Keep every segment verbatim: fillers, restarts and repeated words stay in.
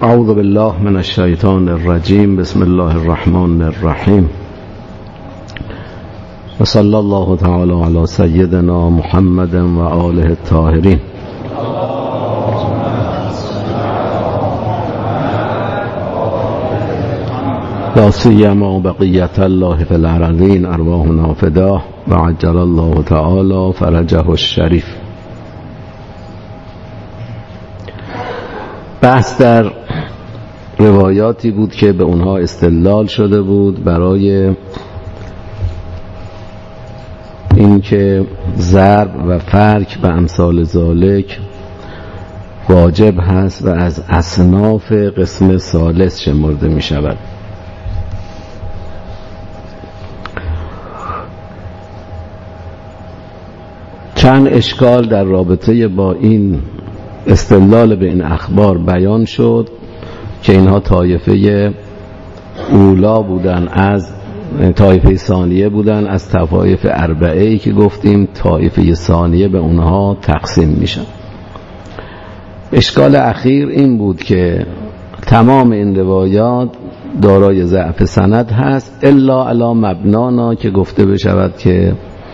اعوذ بالله من الشیطان الرجیم. بسم الله الرحمن الرحیم و صلی الله تعالی علی سیدنا محمد و آله الطاهرین. لا سیما بقیت الله فی الارضین ارواحنا فداه و عجل الله تعالی فرجه الشریف. بحث در روایاتی بود که به اونها استدلال شده بود برای اینکه ضرب و فرک و امثال ذالک واجب هست و از اصناف قسم ثالث شمرده می شود. چند اشکال در رابطه با این استدلال به این اخبار بیان شد که اینها طایفه اولا بودن، از طایفه ثانیه بودن، از طوایف اربعه‌ای که گفتیم طایفه ثانیه به اونها تقسیم میشن. اشکال اخیر این بود که تمام این روایات دارای ضعف سند هست الا علی مبنانا که گفته بشود که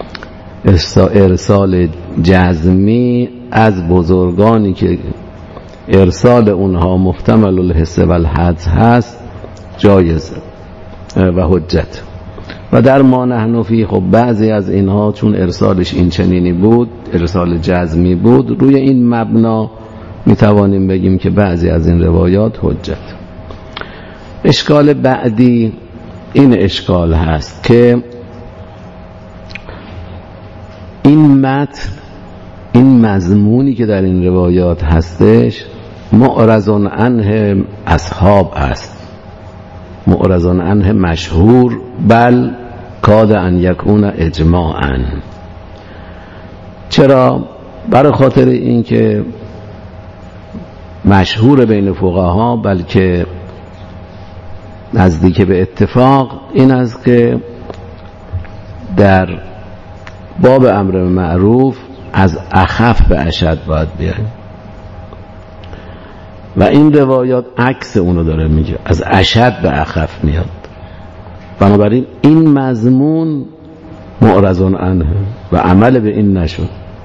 ارسال جزمی از بزرگانی که ارسال اونها محتمل الحس و الحدس هست جایز و حجت. و در ما نحن فی، خب بعضی از اینها چون ارسالش این چنینی بود، ارسال جزمی بود، روی این مبنا میتوانیم بگیم که بعضی از این روایات حجت. اشکال بعدی این اشکال هست که این متن، این مضمونی که در این روایات هستش معرض عنه اصحاب است، معرض عنه مشهور، بل کاد ان یکون اجماعا. چرا؟ برای خاطر این که مشهور بین فقها، بلکه نزدیک به اتفاق این است که در باب امر معروف از اخف به اشد باید بیایم و این روایات عکس اونو داره میگه، از اشد به اخف میاد. بنابراین این مضمون معرض عنه و عمل به این نشد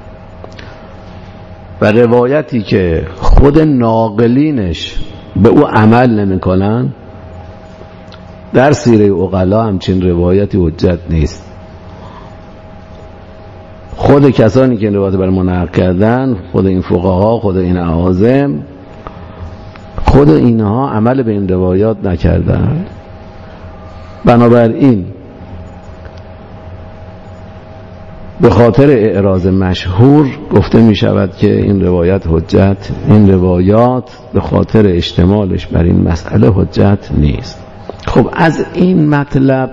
و روایتی که خود ناقلینش به او عمل نمیکنن، در سیره عقلا همچین روایتی حجت نیست. خود کسانی که این روایت بر منعق کردن، خود این فقها، خود این اعاظم، خود اینها عمل به این روایات نکردن. بنابراین به خاطر اعراض مشهور گفته می شود که این روایت حجت، این روایات به خاطر اشتمالش بر این مسئله حجت نیست. خب از این مطلب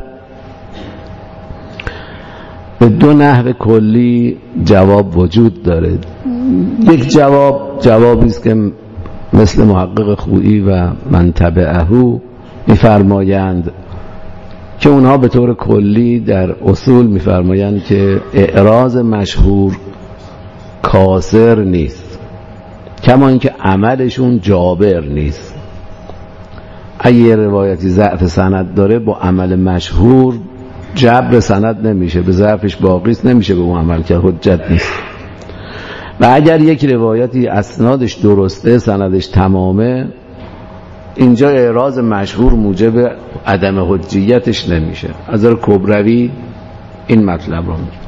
به دو نحو کلی جواب وجود داره. یک جواب جوابی است که مثل محقق خویی و من تبعه می‌فرمایند که اونها به طور کلی در اصول می‌فرمایند که اعراض مشهور کاسر نیست، کما اینکه عملشون جابر نیست. اگه روایتی ضعف سند داره با عمل مشهور جبر سند نمیشه، به ضعفش باقیست، نمیشه به اون عمل کرد، حجت نیست. و اگر یک روایتی اسنادش درسته، سندش تمامه، اینجا اعراض مشهور موجب عدم حجیتش نمیشه. از نظر کبروی این مطلب رو میگه.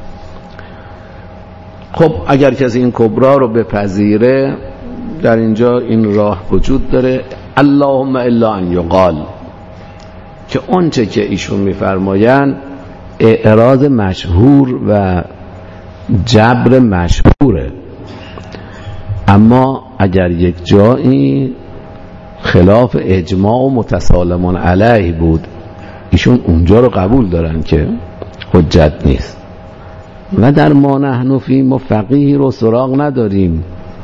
خب اگر کسی این کبرا رو بپذیره، در اینجا این راه وجود داره، اللهم الا ان یقال، که اونچه که ایشون میفرمایند اعراض مشهور و جبر مشهوره، اما اگر یک جایی خلاف اجماع و متسالمون علیه بود، ایشون اونجا رو قبول دارن که حجت نیست. و در ما نحن فی، ما فقیهی رو سراغ نداریم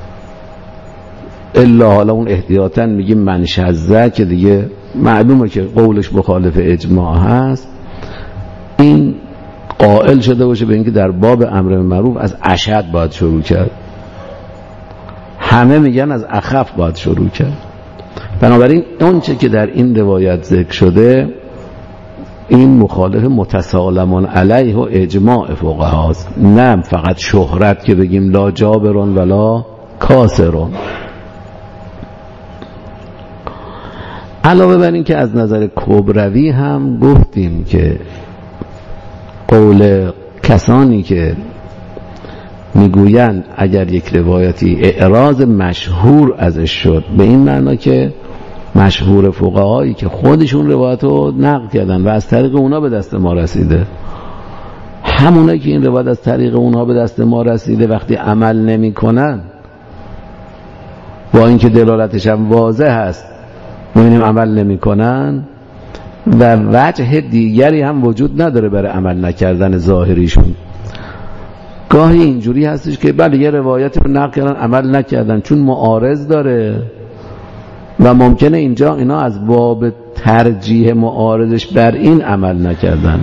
الا حالا اون احتیاطاً میگیم من شذ، که دیگه معلومه که قولش مخالف اجماع هست، این قائل شده باشه به اینکه در باب امر معروف از اشد باید شروع کرد. همه میگن از اخف باید شروع کرد. بنابراین اونچه که در این روایت ذکر شده این مخالف متسالمون علیه و اجماع فقهاست، نه فقط شهرت که بگیم لا جابرون ولا کاسرون. علاوه بر این که از نظر کبروی هم گفتیم که قول کسانی که میگویند اگر یک روایتی اعراض مشهور ازش شد، به این معنا که مشهور فقهایی که خودشون روایت رو نقل کردن و از طریق اونا به دست ما رسیده، همونایی که این روایت از طریق اونها به دست ما رسیده وقتی عمل نمی کنن، با اینکه دلالتش هم واضح هست می‌بینیم عمل نمی کنن و وجه دیگری هم وجود نداره برای عمل نکردن ظاهریشون. گاهی اینجوری هستش که بله یه روایتی رو نقل کردن عمل نکردن چون معارض داره و ممکنه اینجا اینا از باب ترجیح معارضش بر این عمل نکردن،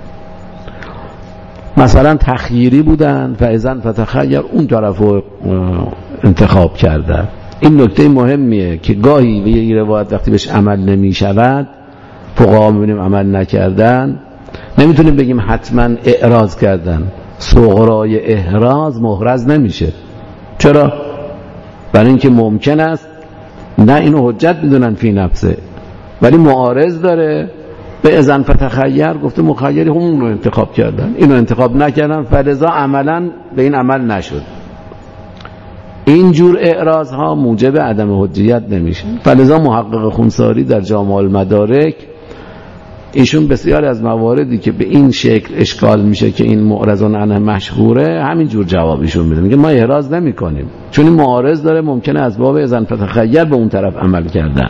مثلا تخییری بودن فاذا فتخیر اون طرف رو انتخاب کردن. این نکته مهمیه که گاهی به یه روایت وقتی بهش عمل نمی شود فقها می‌بینیم عمل نکردن، نمیتونیم بگیم حتما اعراض کردن. صغرای احراز محرز نمیشه. چرا؟ برای اینکه ممکن است نه اینو حجت بدونن فی نفسه ولی معارض داره، به اذن فتخیر گفته مخیری همون رو انتخاب کردن، اینو انتخاب نکردن فلذا عملا به این عمل نشد. اینجور اعراض ها موجب عدم حجیت نمیشه. فلذا محقق خونساری در جامع المدارک ایشون بسیار از مواردی که به این شکل اشکال میشه که این معرضون عنه مشهوره همینجور جوابیشون میده، میگه ما اعراض نمی کنیم چون این معارض داره، ممکنه از باب اذن فتخیر به اون طرف عمل کردن.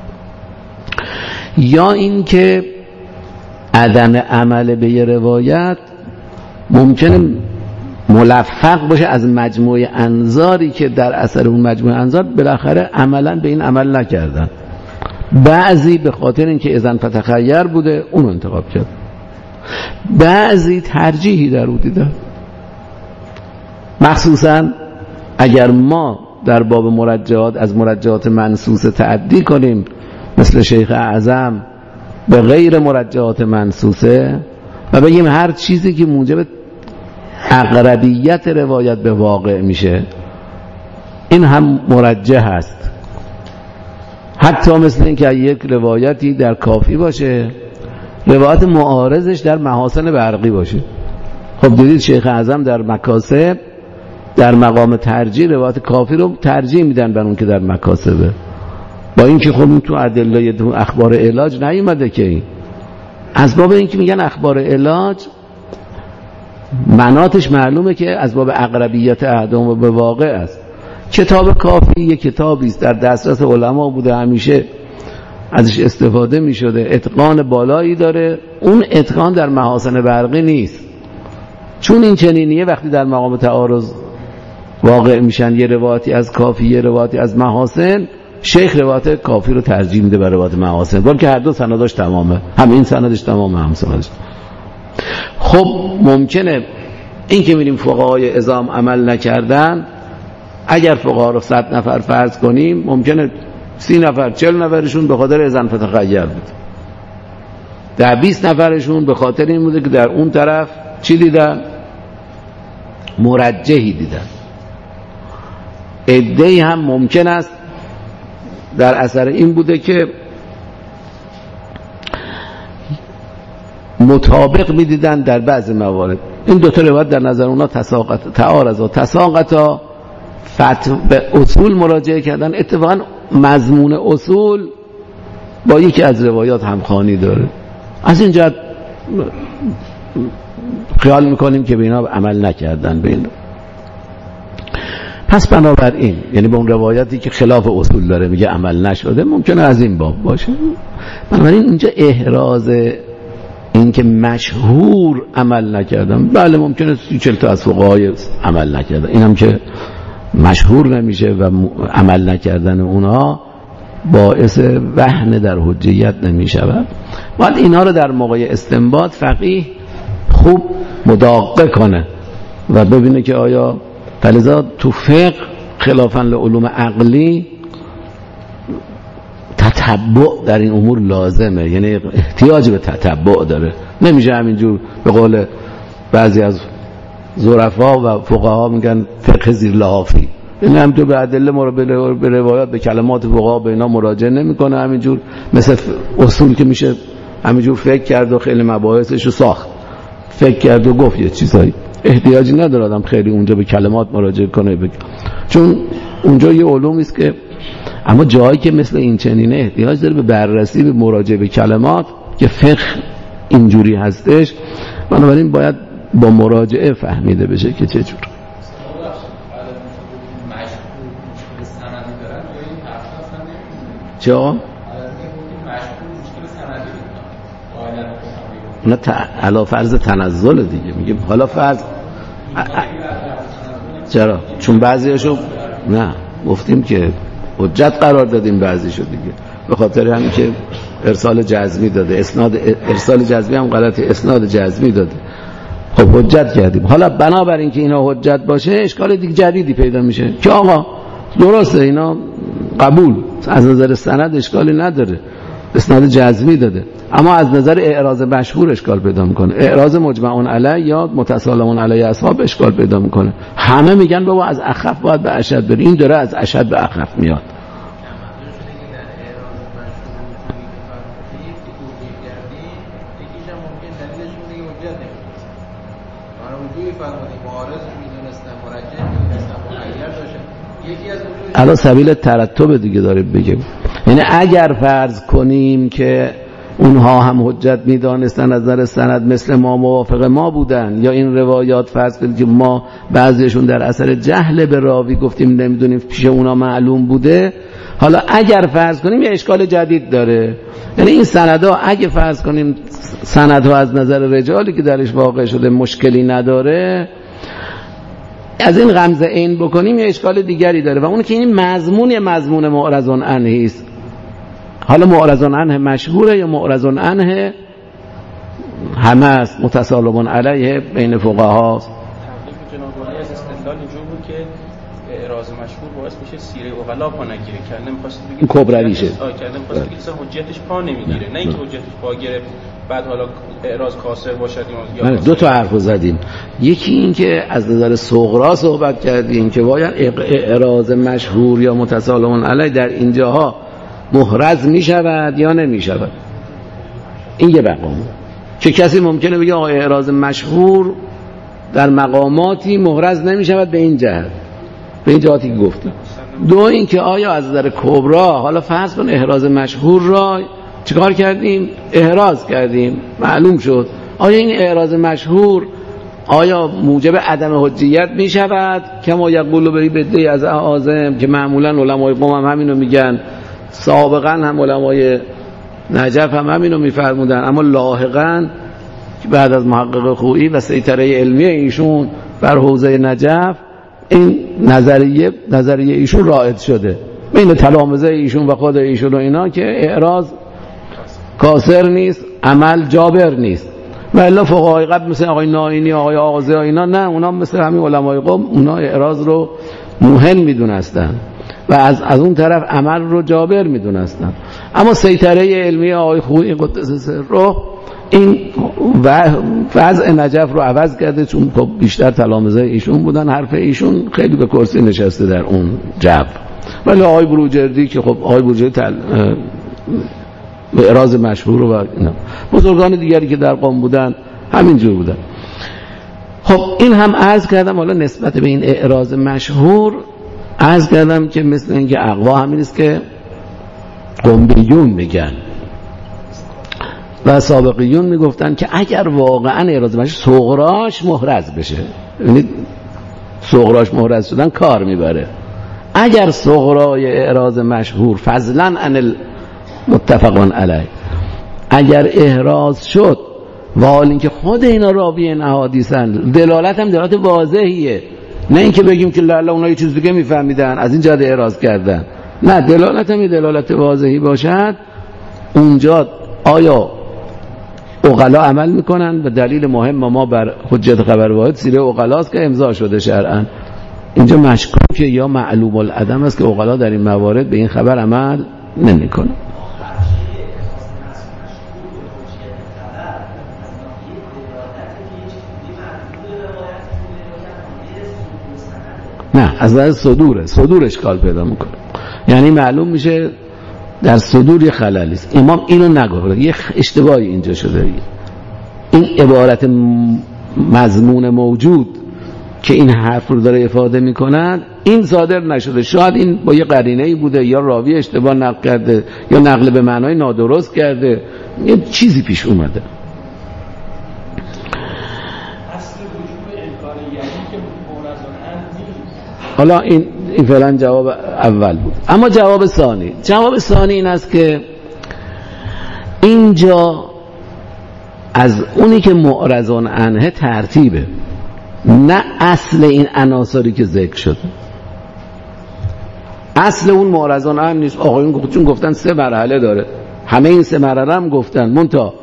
یا این که عدم عمل به یه روایت ممکنه ملفق باشه از مجموعه انظاری که در اثر اون مجموعه انظار بالاخره عملا به این عمل نکردن. بعضی به خاطر اینکه اذن فتخیر بوده اون انتخاب کرد، بعضی ترجیحی در او دیدن. مخصوصا اگر ما در باب مرجعات از مرجعات منصوصه تعدی کنیم مثل شیخ اعظم به غیر مرجعات منصوصه و بگیم هر چیزی که موجب اقربیت روایت به واقع میشه این هم مرجح است، حتی مثل این که یک روایتی در کافی باشه روایت معارضش در محاسن برقی باشه. خب دیدید شیخ اعظم در مکاسب در مقام ترجیح روایت کافی رو ترجیح میدن بر اون که در مکاسبه، با اینکه خب این تو ادله تو اخبار علاج نیومده که این از باب اینکه میگن اخبار علاج مناطش معلومه که از باب اقربیت احدام به واقع است. کتاب کافی یک کتابی است در دسترس علما بوده، همیشه ازش استفاده می شده، اتقان بالایی داره، اون اتقان در محاسن برقی نیست. چون این چنینیه وقتی در مقام تعارض واقع میشن یه روایتی از کافی یه روایتی از محاسن، شیخ روایت کافی رو ترجیح میده بر روایت محاسن، با که هر دو سنداش تمامه، هم این سندش تمامه هم سندش. خب ممکنه این که میریم فقهای عظام عمل نکردن، اگر فقها رو صد نفر فرض کنیم ممکنه سی نفر چل نفرشون به خاطر اذن فتخیر بود، در بیست نفرشون به خاطر این بوده که در اون طرف چی دیدن؟ مرجحی دیدن. عده‌ای هم ممکن است در اثر این بوده که مطابق میدیدن در بعض موارد. این دو تا روایت در نظر اونا تساقط تعارض و تساقط به اصول مراجعه کردن. اتفاقا مضمون اصول با یکی از روایات همخوانی داره، از این جهت خیال میکنیم که به اینا عمل نکردن به اینا. پس بنابراین یعنی به اون روایتی که خلاف اصول داره میگه عمل نشده ممکنه از این باب باشه. بنابراین اینجا احراز این که مشهور عمل نکردن، بله ممکنه سی چل تا از فقهای عمل نکردن، اینم که مشهور نمیشه و عمل نکردن اونها باعث وهن در حجیت نمیشود. باید اینا رو در موقع استنباط فقیه خوب مداقه کنه و ببینه که آیا فلذا تو فقه خلافاً لعلوم عقلی تتبع در این امور لازمه، یعنی احتیاج به تتبع داره. نمیشه همینجور به قول بعضی از ظرفا و فقها میگن فقه زیر لحافی، یعنی همینطور به ادله به روایات به کلمات فقها به اینا مراجعه نمیکنه، همینجور مثل اصول که میشه همینجور فکر کرد و خیلی مباحثش رو ساخت، فکر کرد و گفت یه چیزایی، احتیاجی نداره آدم خیلی اونجا به کلمات مراجعه کنه بگه. چون اونجا یه علومی است که، اما جایی که مثل این چنینه احتیاج داره به بررسی، به مراجعه به کلمات که فقه اینجوری هستش، بنابراین باید با مراجعه فهمیده بشه که چه جور. چه آقا؟ نه علا فرض تنزل دیگه میگیم، حالا فرض چرا؟ چون بعضیاشو نه گفتیم که حجت قرار دادیم بعضیشو دیگه، به خاطر همین که ارسال جزمی داده، اسناد ارسال جزمی هم غلطه، اسناد جزمی داده، خب حجت کردیم. حالا بنابراین که اینا حجت باشه اشکال دیگه جدیدی پیدا میشه که آقا درسته اینا قبول از نظر سند اشکالی نداره، اسناد جزمی داده، اما از نظر اعراض مشهور اشکال پیدا میکنه، اعراض مجمعون علیه یا متسالمون علیه اصحاب اشکال پیدا میکنه. همه میگن بابا از اخف باید به اشد بری، این داره از اشد به اخف میاد. الان سبیل ترتب دیگه داره بگه، یعنی اگر فرض کنیم که اونها هم حجت میدانستن از نظر سند مثل ما، موافق ما بودن، یا این روایات فرض کنیم که ما بعضیشون در اثر جهل به راوی گفتیم نمیدونیم پیش اونا معلوم بوده، حالا اگر فرض کنیم یه اشکال جدید داره، یعنی این سندها اگه فرض کنیم سندها از نظر رجالی که درش واقع شده مشکلی نداره، از این غمزه این بکنیم یه اشکال دیگری داره و اون که این مضمون یه مضمون معرضون عنه است. حالا معرضون عنه مشهوره یا معرضون عنه همه است، متسالمون علیه بین فقها است. تقریبا جناب از استدلال اینجور بود که اعراض مشهور باعث میشه سیره اغلا پا نگیره، که نمی‌خواست بگه کبرویشه، آ که نمی‌خواست بگه حجتش پا نمیگیره، نه اینکه حجتش پا گرفت بعد حالا اعراض کاسر باشد یا من دو تا حرفو زدیم، یکی این که از نظر صغرا صحبت کردیم که باید اعراض مشهور یا متسالمون علیه در اینجاها محرز میشود یا نمیشود، این یه مقام که کسی ممکنه بگه آقا اعراض مشهور در مقاماتی محرز نمیشود به این جهت، به این جهاتی که گفتم. دو این که آیا از نظر کبرا، حالا فرض کن احراز مشهور را چیکار کردیم؟ احراز کردیم، معلوم شد، آیا این احراز مشهور آیا موجب عدم حجیت می شود که ما یقولو بری بدهی از اعاظم، که معمولا علمای قوم هم همینو میگن، سابقا هم علمای نجف هم همینو میفرمودن، اما لاحقا که بعد از محقق خویی و سیطره علمی ایشون بر حوزه نجف این نظریه نظریه ایشون رائج شده بین تلامذه ایشون و خود ایشون و اینا که اعراض کاسر نیست، عمل جابر نیست. و الا فقهای قبل مثل آقای نائینی، آقای آغازی اینا نه، اونا مثل همین علمای قوم اونا اعراض رو موهن میدونستن و از از اون طرف عمل رو جابر میدونستن. اما سیطره علمی آقای خویی قدس سره این وضع نجف رو عوض کرده، چون خب بیشتر تلامذه ایشون بودن، حرف ایشون خیلی به کرسی نشسته در اون جو. ولی آقای بروجردی که خب آقای بروجردی تل... اعراض مشهور و اینا، بزرگان دیگری که در قوم بودن همینجور بودن. خب این هم عرض کردم. حالا نسبت به این اعراض مشهور عرض کردم که مثل اینکه اقوا همین است که قنبیون میگن و سابقیون میگفتن که اگر واقعا اعراض مشهور صغراش محرز بشه، یعنی صغراش محرز شدن کار میبره، اگر صغرای اعراض مشهور فضلا عن المتفقون علیه اگر احراز شد و حال اینکه خود اینا راوی این احادیثن، دلالت هم دلالت واضحیه، نه اینکه بگیم که لالا اونا یه چیز دیگه میفهمیدن از این جهت اعراض کردن، نه، دلالت هم دلالت واضحی باشد، اونجا آیا عقلا عمل میکنن؟ و دلیل مهم ما بر حجت خبر واحد سیره عقلاست که امضا شده شرعا. اینجا مشکوکه یا معلوم العدم است که عقلا در این موارد به این خبر عمل نمیکنن. نه، از نظر صدوره، صدور اشکال پیدا میکنه. یعنی معلوم میشه در صدور یه خللی است. امام اینو نگفت، یه اشتباهی اینجا شده. این عبارت مضمون موجود که این حرف رو داره افاده میکنن این صادر نشده. شاید این با یه قرینه‌ای بوده، یا راوی اشتباه نقل کرده، یا نقل به معنای نادرست کرده، یه چیزی پیش اومده. حالا این این فعلا جواب اول بود. اما جواب ثانی، جواب ثانی این است که اینجا از اونی که معرضون عنه ترتیبه، نه اصل این عناصری که ذکر شد. اصل اون معرضون عنه نیست. آقایون چون گفتن سه مرحله داره، همه این سه مرحله هم گفتن، منتها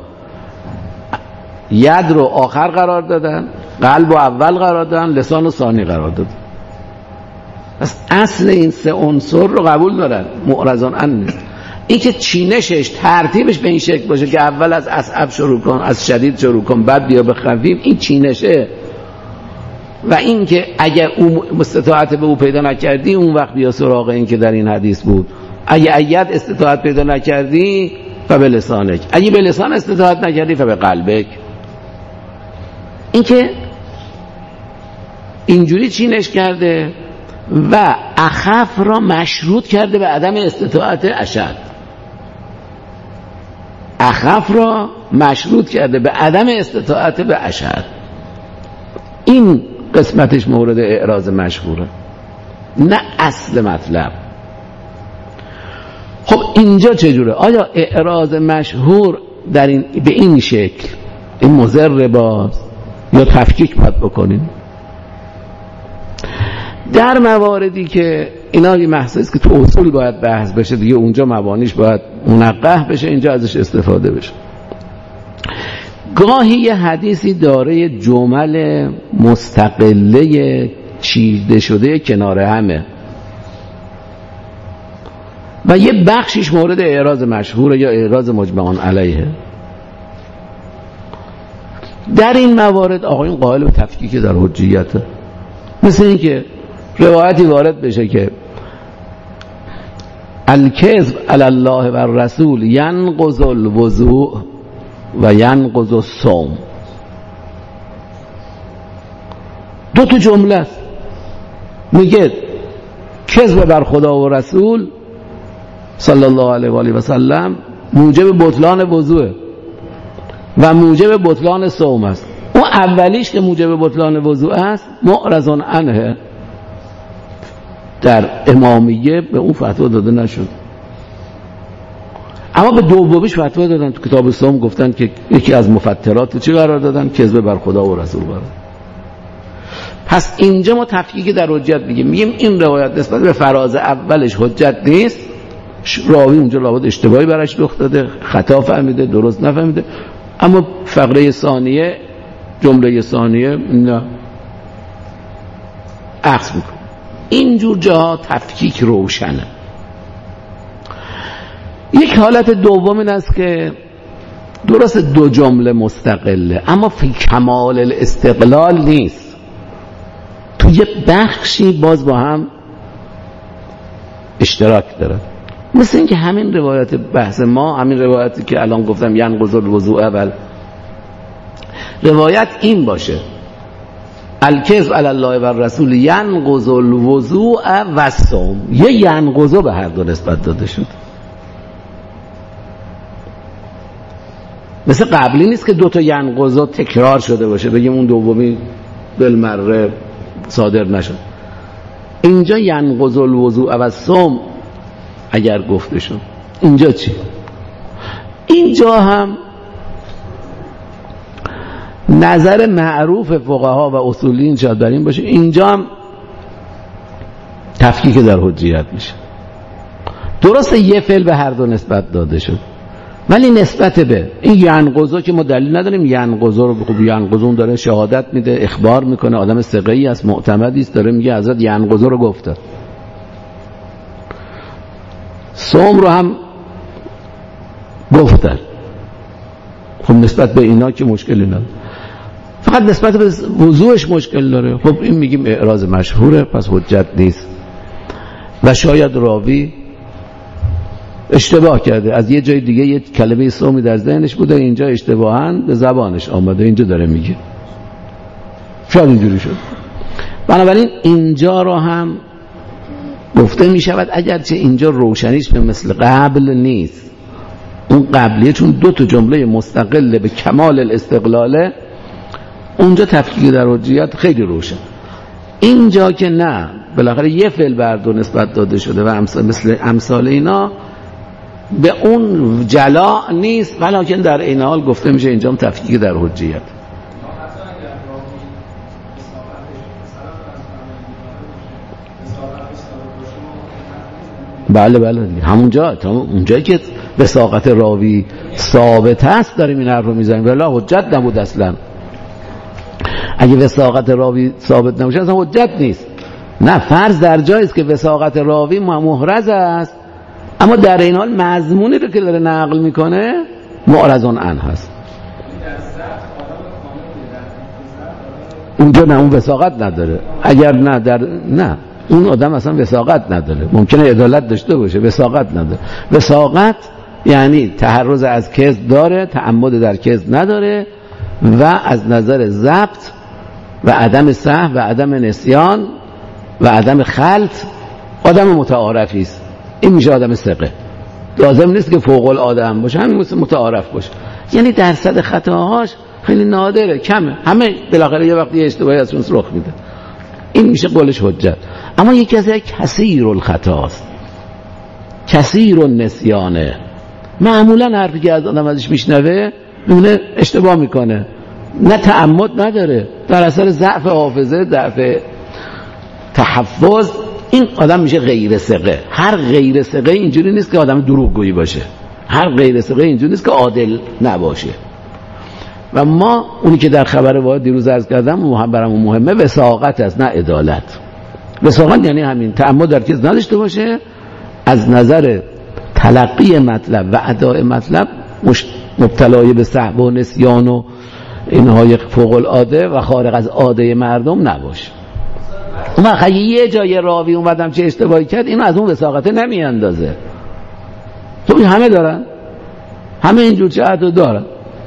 ید رو آخر قرار دادن، قلب رو اول قرار دادن، لسان رو ثانی قرار دادن. پس اصل این سه عنصر رو قبول دارن، معرضون عنه نیست. این که چینشش ترتیبش به این شکل باشه که اول از اصعب شروع کن، از شدید شروع کن، بعد بیا به خفیف، این چینشه. و این که اگر اون استطاعت به او پیدا نکردی اون وقت بیا سراغ این که در این حدیث بود، اگه اید استطاعت پیدا نکردی فبه لسانک، اگه به لسان استطاعت نکردی فبه قلبک. این که اینجوری چینش کرده و اخف را مشروط کرده به عدم استطاعت اشد. اخف را مشروط کرده به عدم استطاعت به اشد. این قسمتش مورد اعراض مشهوره، نه اصل مطلب. خب اینجا چجوره؟ آیا اعراض مشهور در این به این شکل این مضر باز یا تفکیک باید بکنیم؟ در مواردی که اینا یه محض که تو اصول باید بحث بشه دیگه، اونجا مبانیش باید منقح بشه، اینجا ازش استفاده بشه. گاهی یه حدیثی داره جمل مستقله چیده شده کنار همه و یه بخشیش مورد اعراض مشهوره یا اعراض مجمعان علیه. در این موارد آقایون قائل به تفکیک در حجیته. مثل این که روایتی وارد بشه که الکذب علی الله و الرسول ینقض الوضوء و ینقض الصوم. دو تا جمله است، میگه کذب بر خدا و رسول صلی الله علیه و آله و سلم موجب بطلان وضوء و موجب بطلان صوم است. اون اولیش که موجب بطلان وضوء است معرضون عنه، در امامیه به اون فتوا داده نشد. اما به دومیش فتوا دادن، تو کتاب صوم گفتن که یکی از مفترات چی قرار دادن؟ کذب بر خدا و رسول قرار. پس اینجا ما تفکیک در حجت میگیم، میگیم این روایت نسبت به فراز اولش حجت نیست، راوی اونجا لابد اشتباهی براش رخ داده، خطا فهمیده، درست نفهمیده، اما فقره ثانیه جمله ثانیه نه عکس میکنه. اینجور جاها تفکیک روشنه. یک حالت دوم این است که درست دو جمله مستقله اما فی کمال الاستقلال نیست، تو یه بخشی باز با هم اشتراک داره. مثل اینکه همین روایت بحث ما، همین روایتی که الان گفتم ینقض الوضوء اول، روایت این باشه الکذب علی الله و الرسول ینقض الوضوء و الصوم، یه ینقض به هر دو نسبت داده شد. مثل قبلی نیست که دو تا ینقض تکرار شده باشه بگیم اون دومی بالمره صادر نشد. اینجا ینقض الوضوء و الصوم اگر گفته شد، اینجا چی؟ اینجا هم نظر معروف فقها و اصولین شاید در این باشه، اینجا هم تفکیک در حجیت میشه. درسته یه فعل به هر دو نسبت داده شد، ولی نسبت به این ینقضا که ما دلیل نداریم، ینقضا رو بخوب ینقضون داره شهادت میده، اخبار میکنه، آدم ثقه‌ای است، معتمدی است، داره میگه حضرت ینقضا رو گفته. صوم رو هم گفتن، خب نسبت به اینا که مشکلی نداره. فقط نسبت به وضوحش مشکل داره. خب این میگیم اعراض مشهوره، پس حجت نیست. و شاید راوی اشتباه کرده، از یه جای دیگه یه کلمه سومی در ذهنش بوده، اینجا اشتباهاً به زبانش آمده، اینجا داره میگه، شاید اینجوری شد. بنابراین اینجا رو هم گفته میشود اگرچه اینجا روشنیش به مثل قبل نیست، اون قبلیه چون دو تا جمله مستقل به کمال الاستقلاله، اونجا تفکیک در حجیت خیلی روشن. اینجا که نه، بالاخره یه فعل بر دو نسبت داده شده و امثال مثل امثال اینا به اون جلا نیست، ولیکن در این حال گفته میشه اینجا هم تفکیک در حجیت. بله بله همونجا، تا اونجایی که وثاقت راوی ثابت است داریم این حرف رو میزنیم، ولی حجت نبود اصلا. اگه وثاقت راوی ثابت نباشه اصلا حجت نیست. نه، فرض در جایی است که وثاقت راوی محرز است، اما در این حال مضمونی رو که داره نقل میکنه معرض عنه هست. اونجا نه، اون وثاقت نداره. اگر نه در نه اون آدم اصلا وثاقت نداره، ممکنه عدالت داشته باشه، وثاقت نداره. وثاقت یعنی تحرز از کذب داره، تعمد در کذب نداره و از نظر ضبط و عدم سهو و عدم نسیان و عدم خلط آدم متعارفی است. این میشه آدم ثقه. لازم نیست که فوق العاده هم باشه، همین مثل متعارف باشه. یعنی درصد خطاهاش خیلی نادره، کمه. همه بالاخره یه وقتی اشتباهی ازشون رخ میده. این میشه قولش حجت. اما یکی از کثیر الخطاست، کثیر النسیانه. معمولا حرفی که از آدم ازش میشنوه میونه اشتباه میکنه، نه تعمد نداره، در اثر ضعف حافظه، ضعف تحفظ این آدم میشه غیر ثقه. هر غیر ثقه اینجوری نیست که آدم دروغگویی باشه، هر غیر ثقه اینجوری نیست که عادل نباشه. و ما اونی که در خبر واحد دیروز عرض کردم مهم برامون مهمه وثاقت است، نه عدالت. وثاقت یعنی همین تعمد در کذب نداشته باشه، از نظر تلقی مطلب و اداء مطلب مبتلای به سهو و نسیان و اینهای فوق العاده و خارق از عاده مردم نباشه. اون وقت یه جای راوی اومدم چه اشتباهی کرد، اینو از اون وثاقته نمی اندازه. تو همه دارن، همه اینجور جهت رو دارن.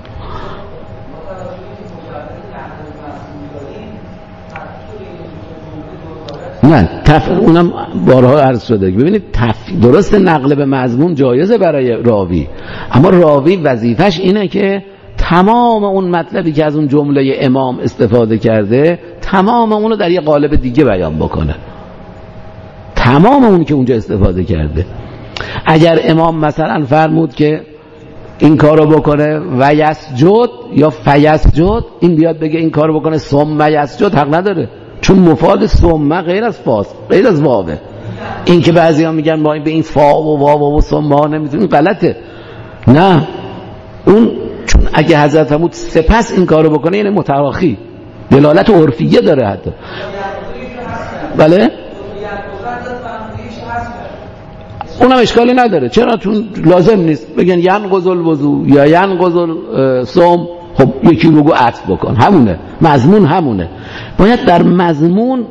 نه تف... اونم بارها عرض شده. ببینید تف... درست نقل به مضمون جایزه برای راوی، اما راوی وظیفش اینه که تمام اون مطلبی که از اون جمله امام استفاده کرده تمام اونو در یه قالب دیگه بیان بکنه، تمام اون که اونجا استفاده کرده. اگر امام مثلا فرمود که این کارو بکنه و یسجد یا فیسجد، این بیاد بگه این کارو بکنه ثم یسجد، حق نداره، چون مفاد ثم غیر از فاس، غیر از واوه. این که بعضی ها میگن ما به این فا و واو و ثم ها نمیتونیم، غلطه. نه، اون چون اگه حضرت فرمود سپس این کارو بکنه یعنی متراخی، دلالت عرفیه داره حتی. بله اونم اشکالی نداره. چرا؟ چون لازم نیست بگن ینقض الوضو یا ینقض الصوم، خب یکی بگو عطف بکن، همونه، مضمون همونه. باید در مضمون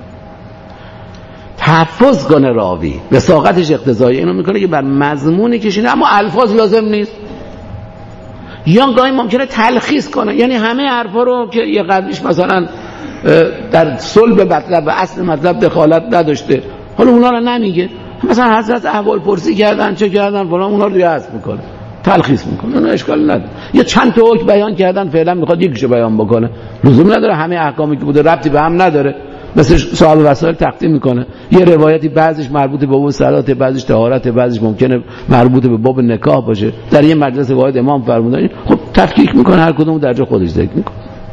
تحفظ کنه راوی، وثاقتش اقتضایی اینو میکنه که بر مضمونی کشینه، اما الفاظ لازم نیست. یا گاهی ممکنه تلخیص کنه، یعنی همه حرفا رو که یه قبلیش مثلا در صلب مطلب و اصل مطلب دخالت نداشته، حالا اونا رو نمیگه، مثلا حضرت احوال پرسی کردن چه کردن فلان، اونا رو دیگه حذف میکنه، تلخیص میکنه، اون اشکال نداره. یا چند تا حکم بیان کردن، فعلا میخواد یکیشو بیان بکنه، لزوم نداره همه احکامی که بوده ربطی به هم نداره، مثل صاحب وسائل تقدیم میکنه یه روایتی بعضیش مربوط به باب صلات، بعضیش طهارت، بعضیش ممکنه مربوط به باب نکاح باشه، در یه مجلس واحد امام فرمودن، خب تفکیک میکنه، هر کدوم در جا خودش ذکر میکنه.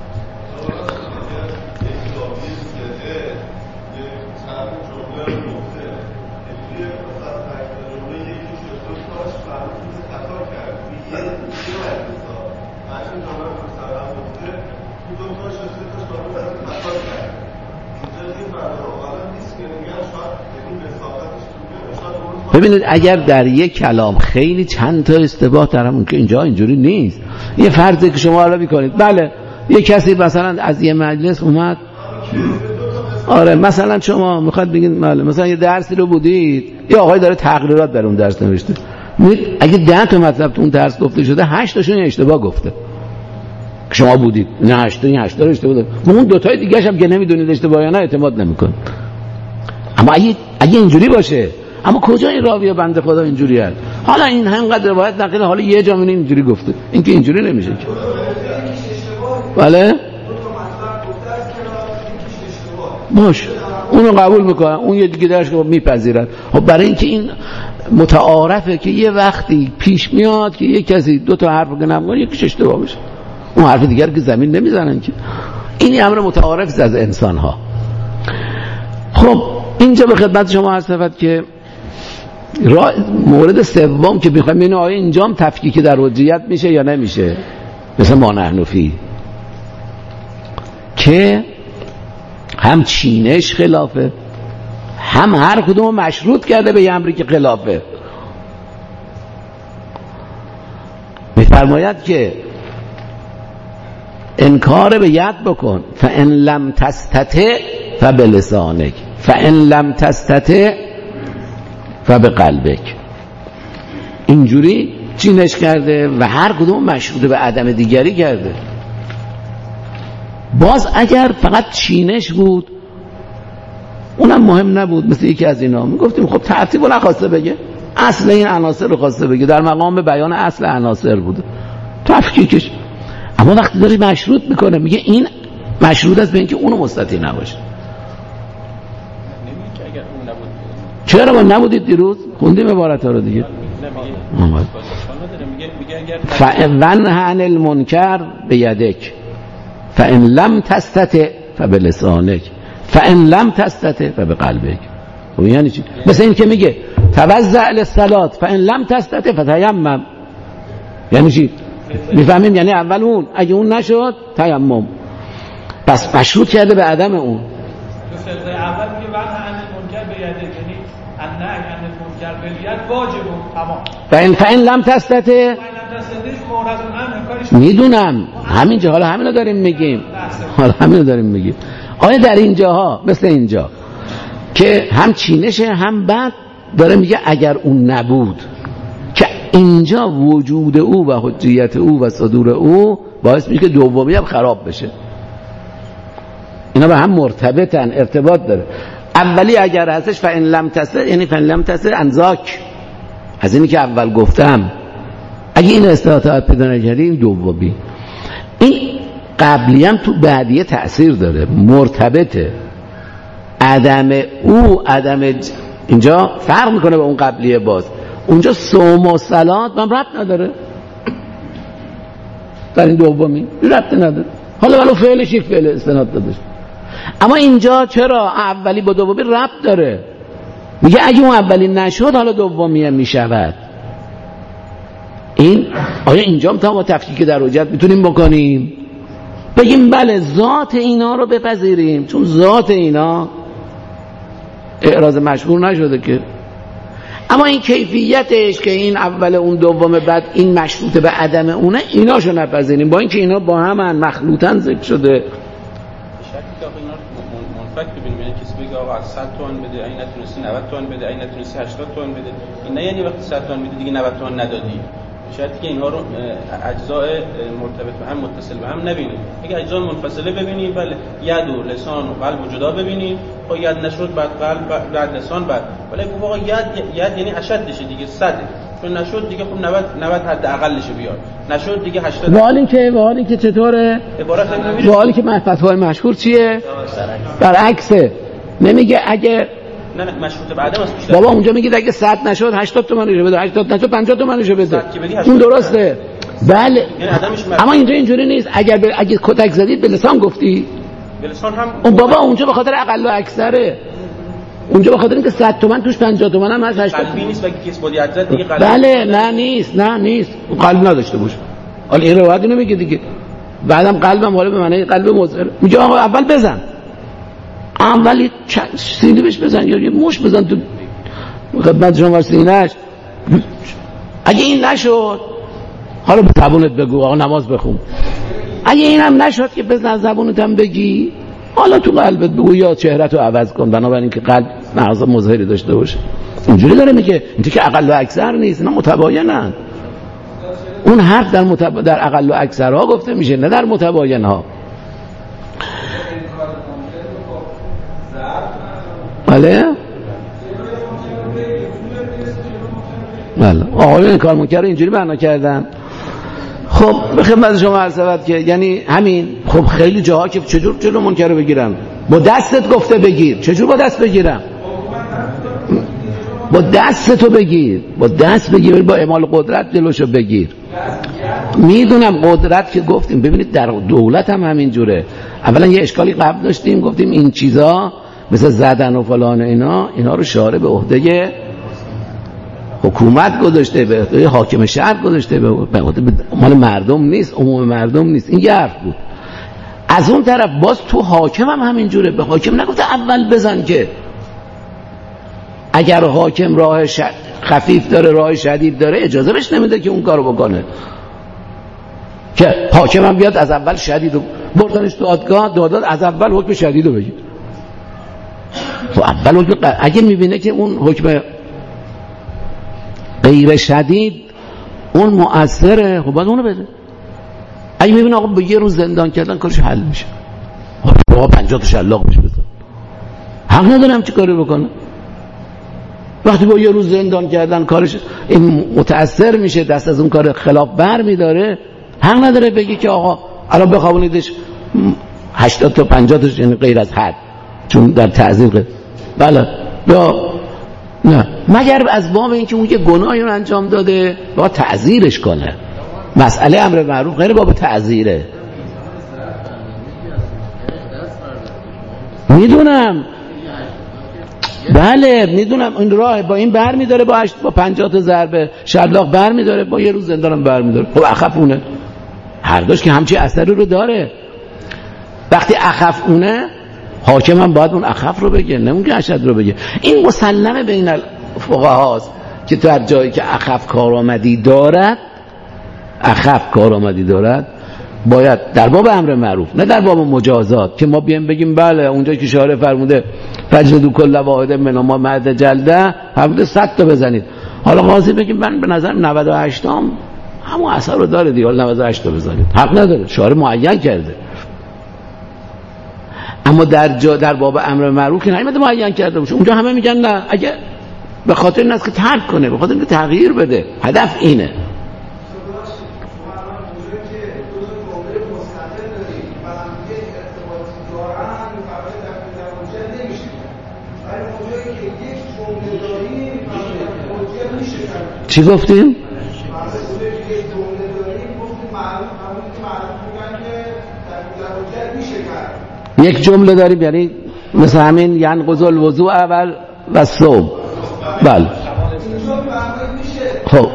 ببینید اگر در یک کلام خیلی چند تا اشتباه دارم، که اینجا اینجوری نیست. یه فرضی که شما حالا میکنید، بله یه کسی مثلا از یه مجلس اومد، آره مثلا شما میخواد بگید مثلا یه درسی رو بودید، یه آقای داره تقریرات در اون درس نوشته، اگه ده تا مطلب تو اون درس گفته شده هشت تاشون اشتباه گفته که شما بودید، نه هشت تا این هشت تا رو اشتباه داد، اون دو تای دیگه هم که نمیدونید اشتباه یا نه اعتماد نمیکن. اما اگه اگه اینجوری باشه، اما کجا این راوی بنده خدا اینجوری هست؟ حالا این همینقدر روایت نقل، حالا یه جا میبینیم اینجوری گفته، این که اینجوری نمیشه که. بله باش اونو قبول میکنن، اون یه دیگه درش میپذیرن. خب برای اینکه این متعارفه که یه وقتی پیش میاد که یه کسی دو تا حرف بگه نمیگه یکیش اشتباه بشه، اون حرف دیگر که زمین نمیزنن که. این امر متعارف از انسان ها. خب اینجا به خدمت شما عرض شود که مورد سوم که میخوایم اینو آیا اینجام تفکیک در حجیت میشه یا نمیشه، مثل ما نحنفی که هم چینش خلافه، هم هر کدوم مشروط کرده به یه امری که خلافه. میفرماید که انکار به ید بکن، فان لم تستطع فبلسانک فان لم تستطع فبقلبک. اینجوری چینش کرده و هر کدوم مشروط به عدم دیگری کرده. باز اگر فقط چینش بود اونم مهم نبود، مثل یکی از اینا میگفتیم خب ترتیبو نخواسته بگه، اصل این عناصر رو خواسته بگه، در مقام بیان اصل عناصر بوده تفکیکش. اما وقتی داری مشروط میکنه میگه این مشروط است به اینکه اونو مستطیع نباشه. چرا ما نبودید دیروز؟ خوندیم عبارت ها رو دیگه. فَإِنْ عَنِ الْمُنْكَرِ بِيَدِكَ فَإِنْ لَمْ تَسْتَطِعْ فَبِلِسَانِكَ فَإِنْ لَمْ تَسْتَطِعْ فَبِقَلْبِكَ. خب یعنی چی؟ مثل این که میگه توضأ للصلاة فَإِنْ لَمْ تَسْتَطِعْ فَتَيَمَّمْ. یعنی چی؟ میفهمیم یعنی اول اون، اگه اون نشد تیمم. پس مشروط کرده به عدم اون. اول میگه وَإِنْ عَنِ الْمُنْكَرِ بِيَدِكَ، یعنی النهی عن المنکر بالید واجب تمام. فَإِنْ فَإِنْ لَمْ تَسْتَطِعْ میدونم همینجا، حالا همینو داریم میگیم، حالا همینو داریم میگیم. آیا در اینجاها مثل اینجا که هم چینشه هم بعد داره میگه اگر اون نبود، که اینجا وجود او و حجیت او و صدور او باعث میشه که دومی هم خراب بشه. اینا به هم مرتبطن، ارتباط داره. اولی اگر هستش فإن لم تستطع، یعنی فإن لم تستطع انذاک، از اینی که اول گفتم اگه این استطاعت پیدا نکردی این دومی. این قبلی هم تو بعدیه تأثیر داره، مرتبطه. عدم او عدم ج... اینجا فرق میکنه با اون قبلیه. باز اونجا صوم و صلات هم ربط نداره، در این دومی ربط نداره. حالا ولو فعلش یک فعل استناد داده، اما اینجا چرا اولی با دومی ربط داره؟ میگه اگه اون اولی نشد حالا دومی هم میشود. این آیا اینجا هم تا با تفکیک در حجت میتونیم بکنیم؟ بگیم بله ذات اینا رو بپذیریم، چون ذات اینا اعراض مشهور نشده که. اما این کیفیتش که این اول اون دوم بعد این مشروط به عدم اونه، ایناشو نپذیریم، با اینکه اینا با هم مخلوطن ذکر شده. منفک ببینیم، یعنی کسی بگه آقا صد تومن بده، این نتونستی نود تومن بده، این نتونستی هشتاد تومن بده، این نه یعنی وقتی صد تومن میدی دیگه نود تومن ندادی. شرطی که اینها رو اجزاء مرتبط به هم متصل به هم نبینیم. اگه اجزاء منفصله ببینیم، بله ید و لسان و قلب و جدا ببینیم، خب ید نشد بعد قلب بعد لسان بعد، ولی گفت آقا ید ید یعنی اشدشه دیگه، صد چون نشد دیگه خب نود نود حد اقلشه بیاد، نشد دیگه هشتاد. والی که والی که چطوره عبارت نمیشه، والی که فتوای مشهور چیه؟ برعکسه، نمیگه اگه نه نه مشروط بعدم است. بابا اونجا میگید اگه صد نشد هشتاد تومنشو بده، هشتاد نشد پنجاه تومنشو بده، این درسته. بله اما اینجا اینجوری نیست. اگر ب... اگه کتک زدید به لسان گفتی، به لسان هم اون بابا اونجا به خاطر اقل و اکثره، اونجا به خاطر اینکه صد تومن توش پنجاه تومن هم هست، هشتاد قلبی نیست. اگه کس بودی زد دیگه قلب بله نه نیست، نه نیست، قلب نداشته باشه. حالا این روایت اینو میگه دیگه، بعدم قلبم حالا به معنی قلب مضر میگه آقا اول بزن، اولی سینه بهش بزن یا یه مش بزن تو خدمت شما سینه‌اش. اگه این نشد حالا به زبونت بگو آقا نماز بخون، اگه اینم نشد که بزن زبونت هم بگی، حالا تو قلبت بگو یا چهرهتو عوض کن، بنابراین که قلب مغز مظهری داشته باشه. اینجوری داره میگه، اینطور که اقل و اکثر نیست، اینا متباینن. اون حرف در متب... در اقل و اکثرها گفته میشه، نه در متباینها. بله بله آقایون این کار منکر رو اینجوری بنا کردن. خب به خدمت شما عرض شود که یعنی همین. خب خیلی جاها که چجور جلو منکر رو بگیرم؟ با دستت گفته بگیر. چجور با دست بگیرم؟ با دستتو بگیر، با دست بگیر، با اعمال قدرت جلوشو بگیر. میدونم قدرت که گفتیم، ببینید در دولت هم همین جوره. اولا یه اشکالی قبل داشتیم، گفتیم این چیزا مثل زدن و فلان اینا اینا رو شارع به عهده حکومت گذاشته، به عهده حاکم شهر گذاشته، به عهده مال مردم نیست، عموم مردم نیست. این یه حرف بود. از اون طرف باز تو حاکم هم همین جوره، به حاکم نگفته اول بزن که. اگر حاکم راه ش... خفیف داره، راه شدید داره، اجازه بهش نمیده که اون کارو بکنه، که حاکم هم بیاد از اول شدید و بردنش تو دادگاه، دادگاه از اول حکم شدید رو بگیر. تو اول حکم، اگه میبینه که اون حکم غیر شدید اون مؤثره، خب باید اونو بده. اگه میبینه آقا به یه روز زندان کردن کارش حل میشه، آقا پنجاه تا شلاق میشه بزن، حق ندارم چی کاری بکنه. وقتی با یه روز زندان کردن کارش این متأثر میشه، دست از اون کار خلاف بر میداره، حق نداره بگی که آقا الان بخوابونیدش هشتاد تا پنجاه تا، یعنی غیر از حد، چون در تعزیر. بله یا نه، مگر از باب اینکه اون یه گناهی رو انجام داده با تعزیرش کنه. مسئله امر معروف غیر باب تعزیره. میدونم بله میدونم این راه با این بر میداره، با هشت با پنجاه تا ضربه شلاق بر میداره، با یه روز زندانم بر میداره. خب اخف اونه، هر دوش که همچی اثری رو داره. وقتی اخف اونه، حاکم هم باید اون اخف رو بگه، نه اون که اشد رو بگه. این مسلمه بین الفقهاست که تو هر جایی که اخف کارآمدی دارد، اخف کارآمدی دارد، باید در باب امر معروف، نه در باب مجازات که ما بیایم بگیم بله اونجایی که شارع فرموده فجلدوا کل واحد منهما مئة جلده، فرموده صد تا بزنید، حالا قاضی بگیم من به نظر نود و هشت تا همون اثر رو داره دیگه، حالا نود و هشت تا بزنید، حق نداره، شارع معین کرده. اما در جا در باب امر معروف که نمیده معین کرده باشه، اونجا همه میگن نه، اگه به خاطر این است که ترک کنه، به خاطر اینکه تغییر بده، هدف اینه. چی گفتیم؟ یک جمله داریم، یعنی مثل همین ینقض الوضوء اول و صوم. بله خب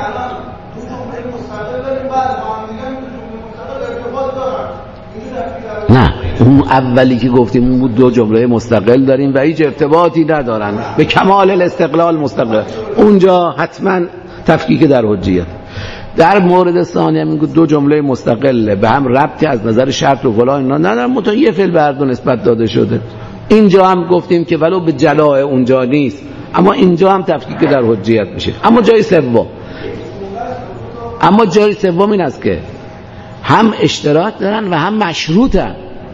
نه، اون اولی که گفتیم اون دو جمله مستقل داریم و هیچ ارتباطی ندارن، به کمال الاستقلال مستقل. اونجا حتما تفکیک در حجیت. در مورد ثانی هم دو جمله مستقله، به هم ربطی از نظر شرط و فلان اینا ندارن، متأ یه فعل به هر دو نسبت داده شده. اینجا هم گفتیم که ولو به جلاء اونجا نیست، اما اینجا هم تفکیک در حجیت میشه. اما جای سوم اما جای سوم این است که هم اشتراط دارن و هم مشروطن.